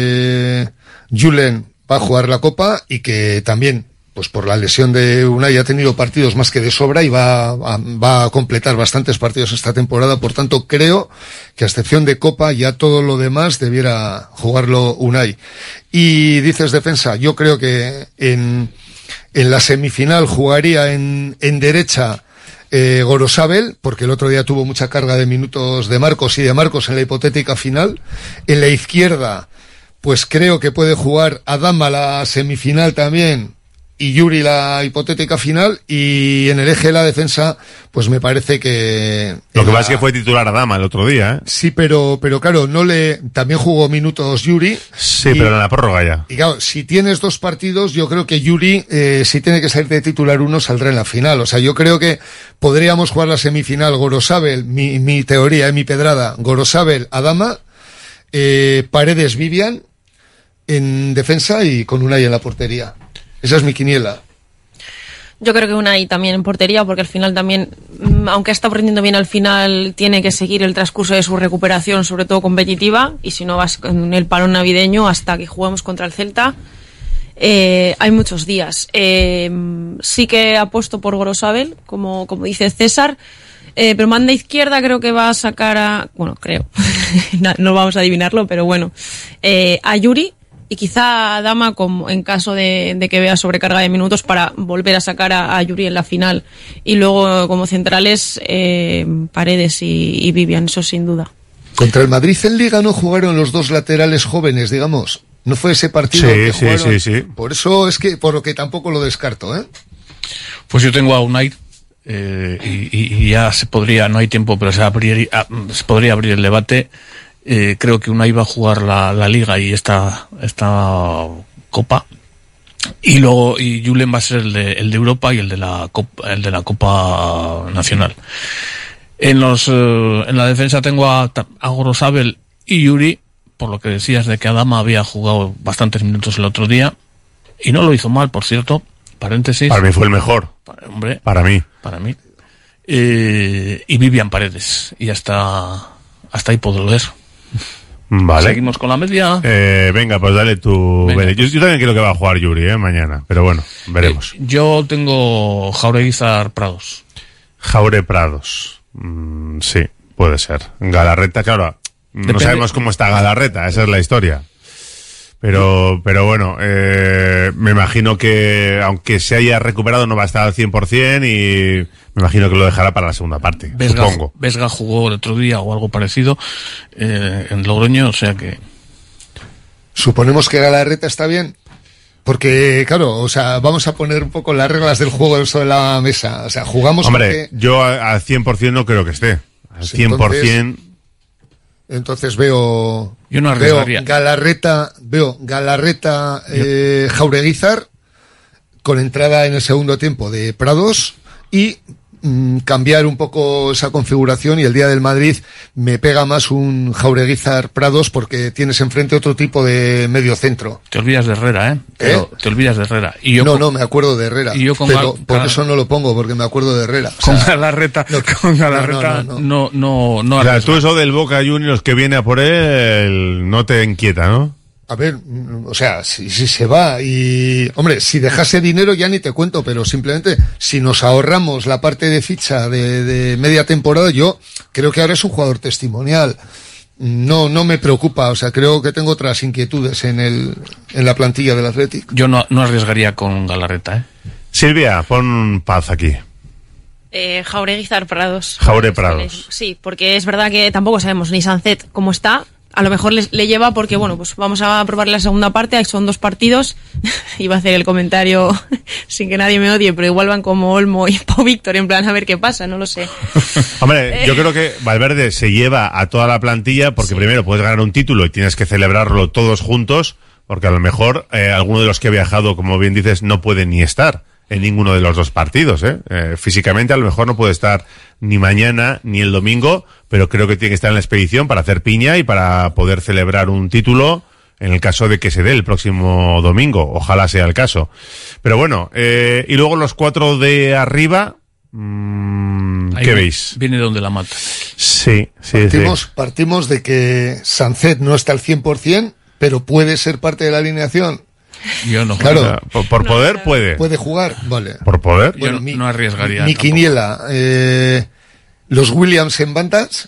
Julen va a jugar la Copa y que también, pues por la lesión de Unai, ha tenido partidos más que de sobra y va a completar bastantes partidos esta temporada. Por tanto, creo que a excepción de Copa, ya todo lo demás debiera jugarlo Unai. Y dices defensa, yo creo que en la semifinal jugaría en derecha Gorosabel, porque el otro día tuvo mucha carga de minutos de Marcos y de Marcos en la hipotética final. En la izquierda, pues creo que puede jugar Adama la semifinal también y Yuri la hipotética final, y en el eje de la defensa, pues me parece que... Lo que pasa es que fue titular Adama el otro día, ¿eh? Sí, pero claro, también jugó minutos Yuri. Sí, pero en la prórroga ya. Y claro, si tienes dos partidos, yo creo que Yuri, si tiene que salir de titular uno, saldrá en la final. O sea, yo creo que podríamos jugar la semifinal Gorosabel, mi teoría, mi pedrada, Gorosabel, Adama, Paredes, Vivian, en defensa y con Unai en la portería. Esa es mi quiniela. Yo creo que Unai también en portería, porque al final también, aunque está aprendiendo bien al final, tiene que seguir el transcurso de su recuperación, sobre todo competitiva, y si no vas con el parón navideño hasta que juguemos contra el Celta, hay muchos días. Sí que apuesto por Gorosabel, como dice César, pero banda izquierda creo que va a sacar creo, no vamos a adivinarlo, pero bueno, a Yuri, y quizá a Dama, como en caso de que vea sobrecarga de minutos, para volver a sacar a Yuri en la final. Y luego, como centrales, Paredes y Vivian, eso sin duda. Contra el Madrid en Liga no jugaron los dos laterales jóvenes, digamos. No fue ese partido que jugaron. Sí. Por eso es que, por lo que tampoco lo descarto, ¿eh? Pues yo tengo a Unai, y ya no hay tiempo, pero se podría abrir el debate. Creo que Unai va a jugar la Liga y esta Copa, y luego Julen va a ser el de Europa y el de la Copa Nacional. En la defensa tengo a Gorosabel y Yuri, por lo que decías de que Adama había jugado bastantes minutos el otro día y no lo hizo mal, por cierto, paréntesis. Para mí fue el mejor. Para mí. Y Vivian Paredes, y hasta ahí puedo leer. Vale. Seguimos con la media. Venga, pues dale tú. Venga, yo también creo que va a jugar Yuri mañana, pero bueno, veremos. Yo tengo Jaureguizar Prados. Jaure Prados. Sí, puede ser. Galarreta, claro, no sabemos cómo está Galarreta, esa es la historia. Pero bueno, me imagino que aunque se haya recuperado no va a estar al 100%, y me imagino que lo dejará para la segunda parte, supongo. Vesga jugó el otro día o algo parecido en Logroño, o sea que... Suponemos que Galarreta está bien, porque claro, o sea, vamos a poner un poco las reglas del juego sobre la mesa. O sea, jugamos... Hombre, yo al 100% no creo que esté. al 100%. Entonces veo Galarreta, Jaureguizar con entrada en el segundo tiempo de Prados y cambiar un poco esa configuración, y el día del Madrid me pega más un Jaureguizar Prados porque tienes enfrente otro tipo de medio centro. Te olvidas de Herrera, Te olvidas de Herrera. Y yo no, me acuerdo de Herrera. Y yo pero por eso no lo pongo, porque me acuerdo de Herrera. Con Galarreta, no. O sea, tú eso del Boca Juniors que viene a por él no te inquieta, ¿no? A ver, o sea, si se va y... Hombre, si dejase dinero ya ni te cuento, pero simplemente si nos ahorramos la parte de ficha de media temporada, yo creo que ahora es un jugador testimonial. No me preocupa, o sea, creo que tengo otras inquietudes en la plantilla del Athletic. Yo no arriesgaría con Galarreta, Silvia, pon paz aquí. Jaureguizar Prados. Jaure Prados. Sí, porque es verdad que tampoco sabemos ni Sancet cómo está. A lo mejor le lleva porque, bueno, pues vamos a probar la segunda parte, son 2 partidos. Iba a hacer el comentario sin que nadie me odie, pero igual van como Olmo y Pau Víctor, en plan a ver qué pasa, no lo sé. Hombre, yo creo que Valverde se lleva a toda la plantilla porque primero puedes ganar un título y tienes que celebrarlo todos juntos, porque a lo mejor alguno de los que ha viajado, como bien dices, no puede ni estar en ninguno de los 2 partidos, físicamente a lo mejor no puede estar ni mañana ni el domingo, pero creo que tiene que estar en la expedición para hacer piña y para poder celebrar un título en el caso de que se dé el próximo domingo. Ojalá sea el caso. Pero bueno, y luego los 4 de arriba, ¿qué veis? Viene donde la mata. Sí. Partimos de que Sancet no está al 100%, pero puede ser parte de la alineación. Yo no. Claro. Por poder puede. Puede jugar, vale. Por poder. Yo no arriesgaría. Mi quiniela, los Williams en bandas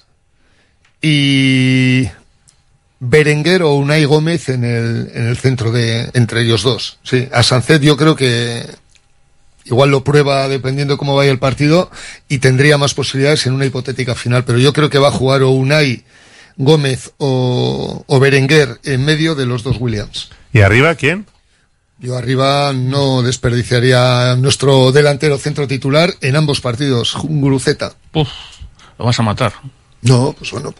y Berenguer o Unai Gómez en el centro entre ellos dos. Sí, a Sancet yo creo que igual lo prueba dependiendo cómo vaya el partido y tendría más posibilidades en una hipotética final, pero yo creo que va a jugar o Unai Gómez o Berenguer en medio de los 2 Williams. ¿Y arriba quién? Yo arriba no desperdiciaría nuestro delantero centro titular en ambos partidos, Guruceta. Lo vas a matar. No, pues bueno,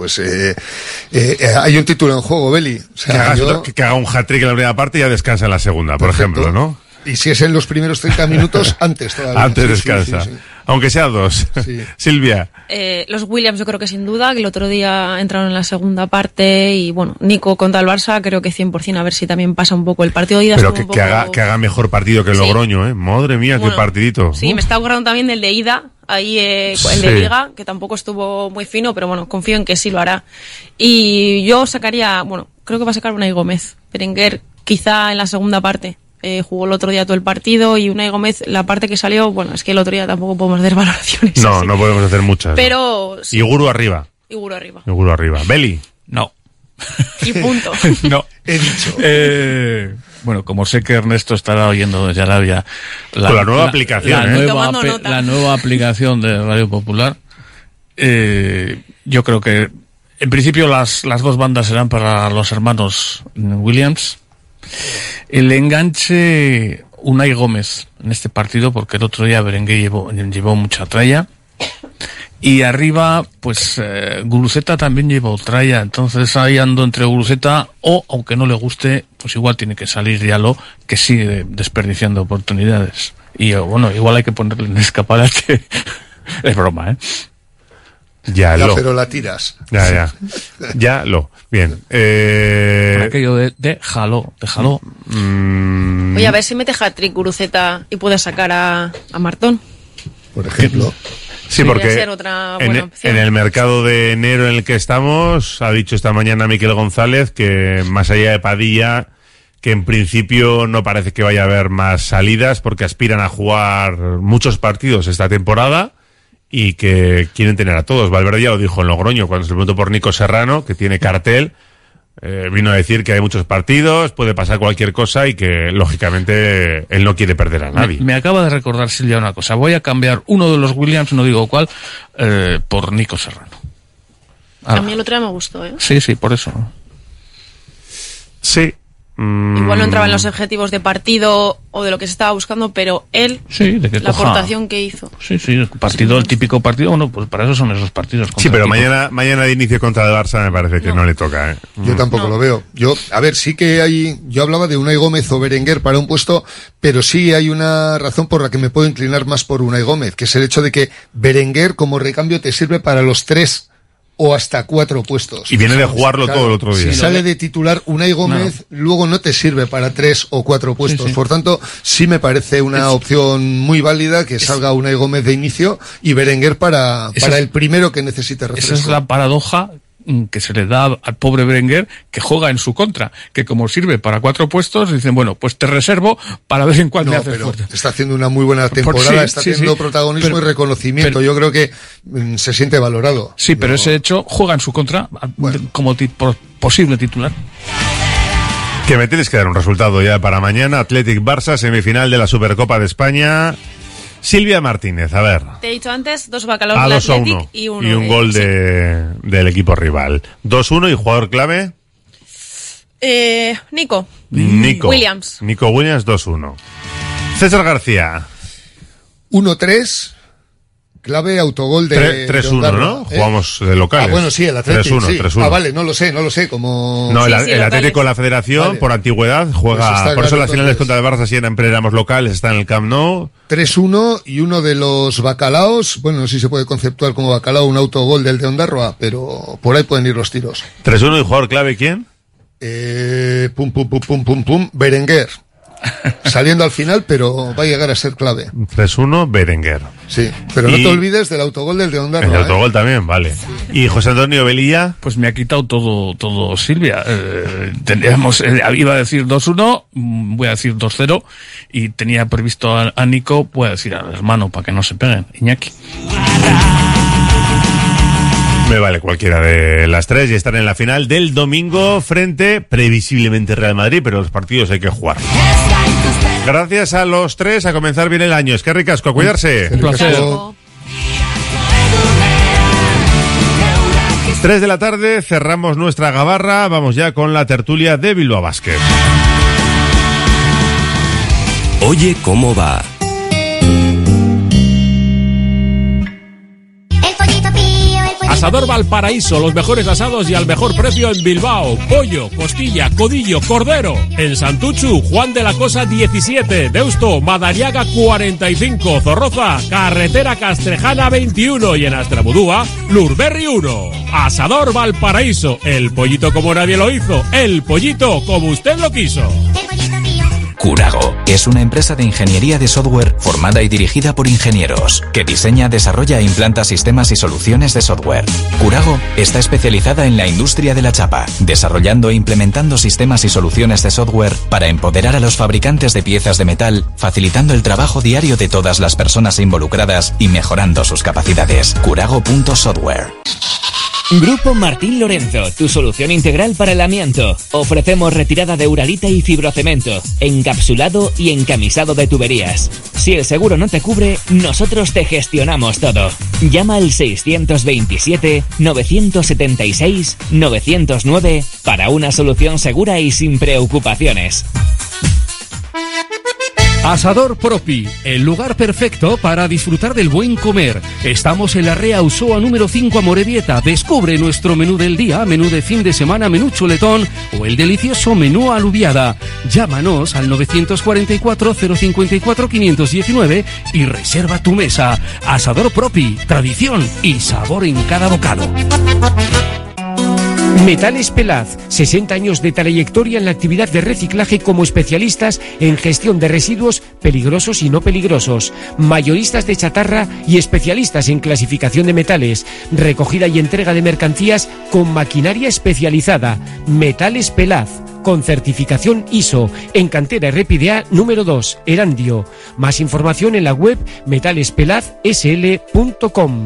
hay un título en juego, Beli. O sea, que haga un hat-trick en la primera parte y ya descansa en la segunda, por ejemplo, ¿no? Y si es en los primeros 30 minutos, antes todavía. Antes descansa. Sí. Aunque sea 2. Sí. Silvia. Los Williams yo creo que sin duda, que el otro día entraron en la segunda parte y bueno, Nico contra el Barça creo que 100%, a ver si también pasa un poco el partido de ida. Pero que haga mejor partido que el Logroño, Madre mía, qué partidito. Sí, me está acordando también del de ida, ahí el de Liga, que tampoco estuvo muy fino, pero bueno, confío en que sí lo hará. Y yo sacaría, creo que va a sacar Unai Gómez. Berenguer quizá en la segunda parte. Jugó el otro día todo el partido y Unai Gómez, la parte que salió, es que el otro día tampoco podemos hacer valoraciones. No, así. No podemos hacer muchas. Pero... Sí. Y Guru arriba. Guru arriba. Beli. No. Y punto. No. He dicho. Bueno, como sé que Ernesto estará oyendo desde Arabia... Con la nueva aplicación, la nueva aplicación de Radio Popular, yo creo que, en principio, las 2 bandas serán para los hermanos Williams. El enganche Unai Gómez en este partido, porque el otro día Berenguer llevó mucha tralla. Y arriba, Guruceta también llevó tralla. Entonces ahí ando entre Guruceta o, aunque no le guste, pues igual tiene que salir Diallo, que sigue desperdiciando oportunidades. Y igual hay que ponerle en escaparate. Es broma, Ya, pero la tiras. Ya. Bien. Aquello de jaló. Oye, a ver si mete hat-trick Guruceta y puede sacar a Martón. Por ejemplo. Sí, porque ser otra buena opción. En el mercado de enero en el que estamos, ha dicho esta mañana Miquel González que más allá de Padilla, que en principio no parece que vaya a haber más salidas porque aspiran a jugar muchos partidos esta temporada y que quieren tener a todos. Valverde ya lo dijo en Logroño cuando se le preguntó por Nico Serrano, que tiene cartel. Vino a decir que hay muchos partidos, puede pasar cualquier cosa y que, lógicamente, él no quiere perder a nadie. Me acaba de recordar, Silvia, una cosa. Voy a cambiar uno de los Williams, no digo cuál, por Nico Serrano. A mí el otro día me gustó, Sí, por eso. Sí. Igual no entraba en los objetivos de partido o de lo que se estaba buscando, pero él, sí, de que la coja... aportación que hizo. Sí, el partido, el típico partido, bueno, pues para eso son esos partidos. Sí, pero mañana de inicio contra el Barça me parece que no le toca, ¿eh? Yo tampoco lo veo. A ver, sí que yo hablaba de Unai Gómez o Berenguer para un puesto, pero sí hay una razón por la que me puedo inclinar más por Unai Gómez, que es el hecho de que Berenguer como recambio te sirve para los 3 o hasta 4 puestos. Y viene de jugarlo todo el otro día. Si sale de titular Unai Gómez, luego no te sirve para 3 o 4 puestos. Sí. Por tanto, sí me parece una opción muy válida que salga Unai Gómez de inicio y Berenguer para el primero que necesite refresco. Esa es la paradoja que se le da al pobre Berenguer, que juega en su contra, que como sirve para 4 puestos, dicen, bueno, pues te reservo para ver en cuál me haces fuerte. Está haciendo una muy buena temporada, está teniendo protagonismo y reconocimiento. Yo creo que se siente valorado. Sí, pero ese hecho juega en su contra como posible titular. Que me tienes que dar un resultado ya para mañana. Athletic Barça, semifinal de la Supercopa de España. Silvia Martínez, a ver. Te he dicho antes, 2 bacalaos del Athletic y un gol del equipo rival. 2-1 y jugador clave. Nico Williams. Nico Williams, 2-1. César García. 1-3. Clave autogol de 3-1, ¿no? Jugamos de locales. Bueno, sí, el Atlético. 3-1. Vale, no lo sé, como... No, el Atlético, la Federación, por antigüedad, juega... Pues por eso las finales contra el Barça siempre éramos locales, está en el Camp Nou. 3-1 y uno de los bacalaos, bueno, no sé si se puede conceptuar como bacalao un autogol del de Ondarroa, pero por ahí pueden ir los tiros. 3-1 y jugador clave, ¿quién? Berenguer. Saliendo al final, pero va a llegar a ser clave. 3-1, Berenguer. Sí, pero no te olvides del autogol del de Ondarroa. El autogol también, vale. ¿Y José Antonio Velilla? Pues me ha quitado todo Silvia. Iba a decir 2-1, voy a decir 2-0, y tenía previsto a Nico, voy a decir al hermano para que no se peguen, Iñaki. Me vale cualquiera de las 3 y estar en la final del domingo frente, previsiblemente, Real Madrid, pero los partidos hay que jugar. Gracias a los 3, a comenzar bien el año. Es que ricasco, a cuidarse. Un placer. 3 de la tarde, cerramos nuestra gabarra, vamos ya con la tertulia de Bilbao Basket. Oye, ¿cómo va? Asador Valparaíso, los mejores asados y al mejor precio en Bilbao. Pollo, costilla, codillo, cordero. En Santuchu, Juan de la Cosa 17. Deusto, Madariaga 45. Zorroza, Carretera Castrejana 21. Y en Astrabudúa, Lurberri 1. Asador Valparaíso, el pollito como nadie lo hizo. El pollito como usted lo quiso. Curago es una empresa de ingeniería de software formada y dirigida por ingenieros, que diseña, desarrolla e implanta sistemas y soluciones de software. Curago está especializada en la industria de la chapa, desarrollando e implementando sistemas y soluciones de software para empoderar a los fabricantes de piezas de metal, facilitando el trabajo diario de todas las personas involucradas y mejorando sus capacidades. Curago.software. Grupo Martín Lorenzo, tu solución integral para el amianto. Ofrecemos retirada de uralita y fibrocemento, encapsulado y encamisado de tuberías. Si el seguro no te cubre, nosotros te gestionamos todo. Llama al 627-976-909 para una solución segura y sin preocupaciones. Asador Propi, el lugar perfecto para disfrutar del buen comer. Estamos en la Rea Usoa número 5 Amorebieta. Descubre nuestro menú del día, menú de fin de semana, menú chuletón o el delicioso menú alubiada. Llámanos al 944-054-519 y reserva tu mesa. Asador Propi, tradición y sabor en cada bocado. Metales Pelaz, 60 años de trayectoria en la actividad de reciclaje como especialistas en gestión de residuos peligrosos y no peligrosos, mayoristas de chatarra y especialistas en clasificación de metales, recogida y entrega de mercancías con maquinaria especializada. Metales Pelaz, con certificación ISO, en cantera Repidea número 2, Erandio. Más información en la web metalespelazsl.com.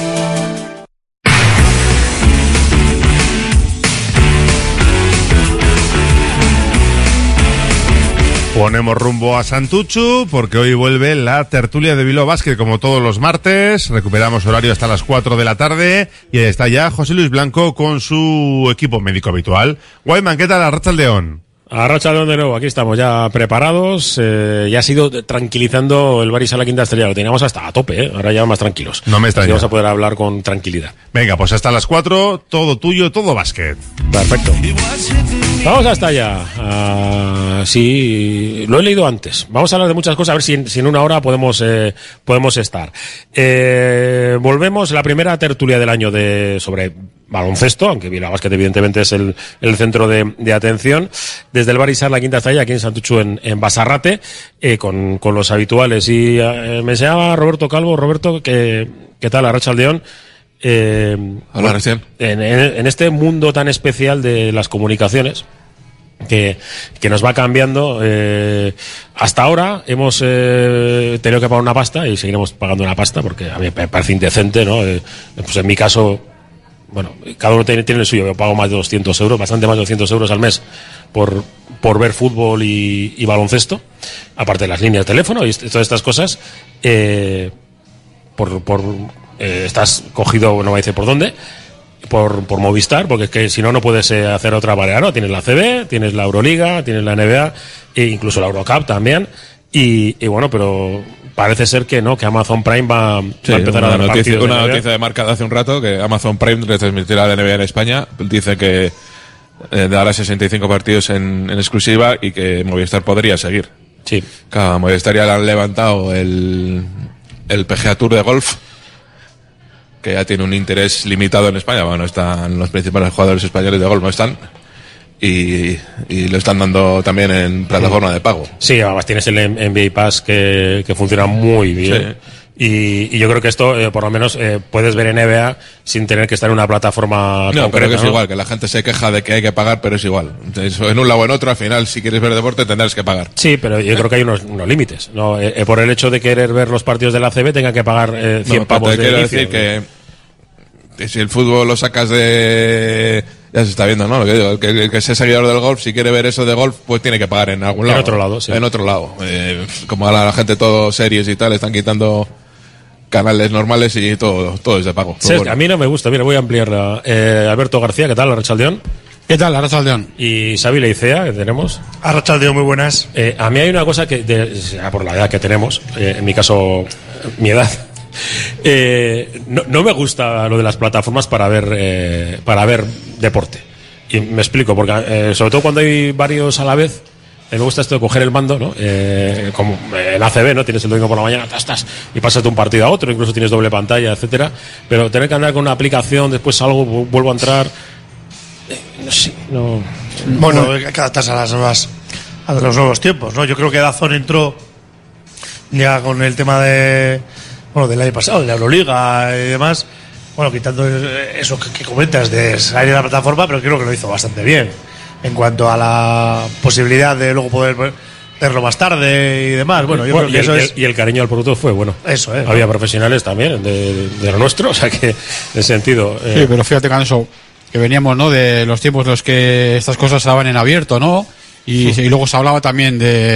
Ponemos rumbo a Santuchu porque hoy vuelve la tertulia de Bilbao Basket como todos los martes. Recuperamos horario hasta las 4 de la tarde y ahí está ya José Luis Blanco con su equipo médico habitual. Guayman, ¿qué tal? Arratsaldeon. Arrachaldeón de nuevo, aquí estamos ya preparados. Ya ha sido tranquilizando el Barisal la Quinta Estrella. Lo teníamos hasta a tope, ahora ya más tranquilos. No me extraña. Así vamos a poder hablar con tranquilidad. Venga, pues hasta las 4, todo tuyo, todo básquet. Perfecto. Vamos hasta allá. Sí, lo he leído antes. Vamos a hablar de muchas cosas, a ver si en una hora podemos estar. Volvemos, la primera tertulia del año sobre baloncesto, aunque Bilbao Basket evidentemente es el centro de atención, desde el Barisal la Quinta Estrella, aquí en Santuchu, en Basarrate, con los habituales. Y me enseñaba Roberto Calvo. Roberto, ¿qué tal? Arratsaldeón. Hola, recién. En este mundo tan especial de las comunicaciones, que nos va cambiando, hasta ahora hemos tenido que pagar una pasta y seguiremos pagando una pasta porque a mí me parece indecente, ¿no? Pues en mi caso, bueno, cada uno tiene el suyo. Yo pago más de 200 euros, bastante más de 200 euros al mes por ver fútbol y baloncesto, aparte de las líneas de teléfono y todas estas cosas. Estás cogido, no me dice por dónde, por Movistar, porque es que si no puedes hacer otra manera, ¿no? Tienes la CB, tienes la Euroliga, tienes la NBA e incluso la Eurocup también. Y bueno, pero parece ser que no, que Amazon Prime va a empezar a dar partidos. Una noticia de marca de hace un rato, que Amazon Prime retransmitirá la NBA en España. Dice que dará 65 partidos en exclusiva y que Movistar podría seguir. Sí. Claro, a Movistar ya le han levantado el PGA Tour de golf, que ya tiene un interés limitado en España. Bueno, están los principales jugadores españoles de golf, no están. Y lo están dando también en plataforma de pago. Sí, además tienes el NBA Pass que funciona muy bien. Sí. Y yo creo que esto, por lo menos, puedes ver NBA sin tener que estar en una plataforma concreta, pero que es ¿no? igual, que la gente se queja de que hay que pagar, pero es igual. Entonces, en un lado o en otro, al final, si quieres ver deporte, tendrás que pagar. Sí, pero yo creo que hay unos límites, ¿no? Por el hecho de querer ver los partidos de la ACB, tenga que pagar 100 pavos de inicio. Quiero decir que si el fútbol lo sacas de... Ya se está viendo, ¿no? Lo que digo, que ese seguidor del golf, si quiere ver eso de golf, pues tiene que pagar en algún lado. En otro lado, sí. En otro lado. Como ahora la gente, todo series y tal, están quitando canales normales y todo es de pago. Sí, bueno. A mí no me gusta. Mira, voy a ampliarla. Alberto García, ¿qué tal? Arratsaldeón. ¿Qué tal? Arratsaldeón. Y Xavi Leicea, que tenemos. Arratsaldeón, muy buenas. A mí hay una cosa que, por la edad que tenemos, en mi caso, mi edad, no me gusta lo de las plataformas para ver deporte. Y me explico, porque sobre todo cuando hay varios a la vez, me gusta esto de coger el mando, ¿no? Como en ACB, ¿no? Tienes el domingo por la mañana, y pasas de un partido a otro, incluso tienes doble pantalla, etcétera. Pero tener que andar con una aplicación, después salgo, vuelvo a entrar, no sé, no. Bueno, hay que adaptarse a los nuevos tiempos, ¿no? Yo creo que DAZN entró ya con el tema del año pasado, de la Euroliga y demás. Bueno, quitando eso que comentas de salir de la plataforma, pero creo que lo hizo bastante bien en cuanto a la posibilidad de luego poder verlo más tarde y demás. Bueno, yo creo que eso es... Y el cariño al producto fue bueno. Eso es. Había profesionales también de lo nuestro, o sea que en ese sentido... Sí, pero fíjate con eso, que veníamos, ¿no?, de los tiempos en los que estas cosas estaban en abierto, ¿no? Y luego se hablaba también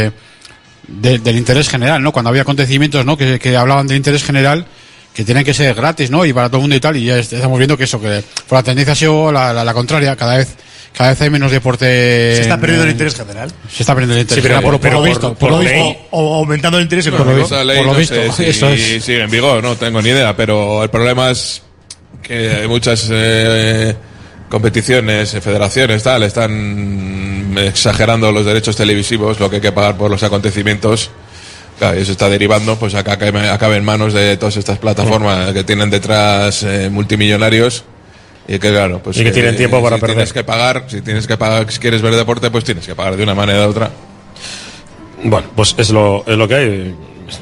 del interés general, ¿no? Cuando había acontecimientos, ¿no?, que hablaban del interés general, que tienen que ser gratis, ¿no?, y para todo el mundo y tal, y ya estamos viendo que eso, que por la tendencia ha sido la contraria. Cada vez hay menos deporte. ¿Se está perdiendo el interés general? Se está perdiendo el interés general, por lo visto. O aumentando el interés económico. Por lo visto. Eso es. Sí, en vigor, no tengo ni idea, pero el problema es que hay muchas competiciones, federaciones, tal, están exagerando los derechos televisivos, lo que hay que pagar por los acontecimientos. Claro, y eso está derivando pues a que acabe en manos de todas estas plataformas que tienen detrás multimillonarios, y que claro, pues y que tienen tiempo para perder. Si quieres ver deporte, pues tienes que pagar de una manera u otra. Bueno, pues es lo que hay,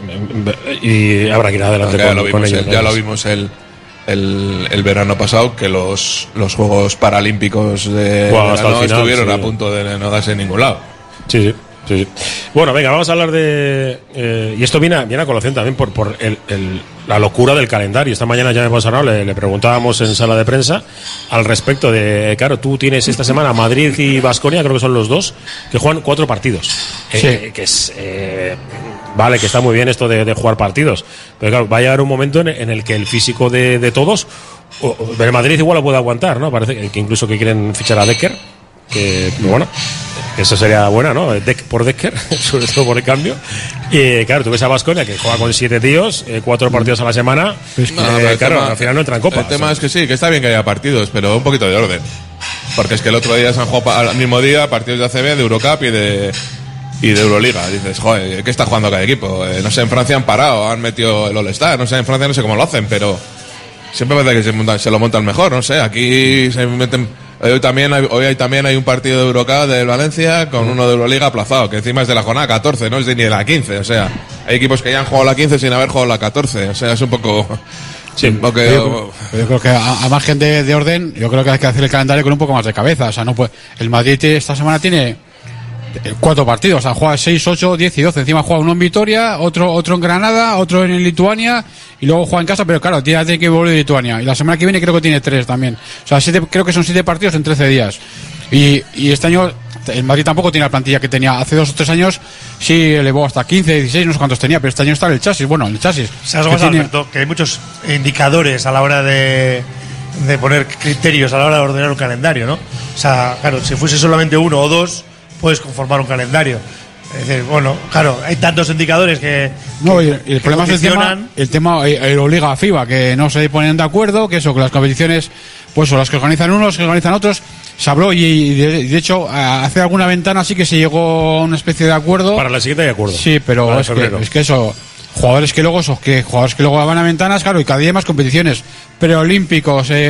y habrá que ir adelante con ello. Ya lo vimos el verano pasado, que los Juegos Paralímpicos de verano estuvieron a punto de no darse en ningún lado. Sí. Bueno, venga, vamos a hablar de... y esto viene a colación también por la locura del calendario. Esta mañana ya hemos hablado, le preguntábamos en sala de prensa al respecto de... Claro, tú tienes esta semana Madrid y Baskonia, creo que son los dos, que juegan 4 partidos. Que es... vale, que está muy bien esto de jugar partidos, pero claro, va a llegar un momento en el que el físico de todos... el Madrid igual lo puede aguantar, ¿no? Parece que incluso que quieren fichar a Decker, que bueno... Eso sería buena, ¿no? Por Decker, sobre todo por el cambio. Y claro, tú ves a Baskonia que juega con 7 tíos, 4 partidos a la semana. Claro, al final no entra en Copa. El tema es que sí, que está bien que haya partidos, pero un poquito de orden. Porque es que el otro día se han jugado al mismo día partidos de ACB, de Eurocup y de Euroliga. Dices, joder, ¿qué está jugando cada equipo? No sé, en Francia han parado, han metido el All-Star. No sé, en Francia no sé cómo lo hacen, pero siempre parece que se lo montan mejor. No sé, aquí se meten. Hoy también hay un partido de Eurocup de Valencia con uno de Euroliga aplazado, que encima es de la jornada 14, no es ni de la 15. O sea, hay equipos que ya han jugado la 15 sin haber jugado la 14. O sea, es un poco... Sí, porque yo creo que a margen de orden, yo creo que hay que hacer el calendario con un poco más de cabeza. O sea, no puede, el Madrid esta semana tiene 4 partidos, o sea, juega 6, 8, 10 y 12. Encima juega uno en Vitoria, otro en Granada, otro en Lituania y luego juega en casa, pero claro, tiene que volver de Lituania. Y la semana que viene creo que tiene 3 también. O sea, creo que son 7 partidos en 13 días. Y este año el Madrid tampoco tiene la plantilla que tenía hace 2 o 3 años. Sí elevó hasta 15, 16, no sé cuántos tenía, pero este año está en el chasis. Bueno, en el chasis. ¿Sabes algo, Alberto? Que hay muchos indicadores a la hora de poner criterios, a la hora de ordenar un calendario, ¿no? O sea, claro, si fuese solamente 1 o 2, puedes conformar un calendario. Es decir, bueno, claro, hay tantos indicadores que... No, y el problema es el tema Euroliga FIBA, que no se ponen de acuerdo, que eso, que las competiciones, pues o las que organizan unos, las que organizan otros. Se habló y de hecho hace alguna ventana sí que se llegó a una especie de acuerdo. Para la siguiente de acuerdo. Sí, pero es que eso, jugadores que luego van a ventanas, claro, y cada día hay más competiciones, preolímpicos,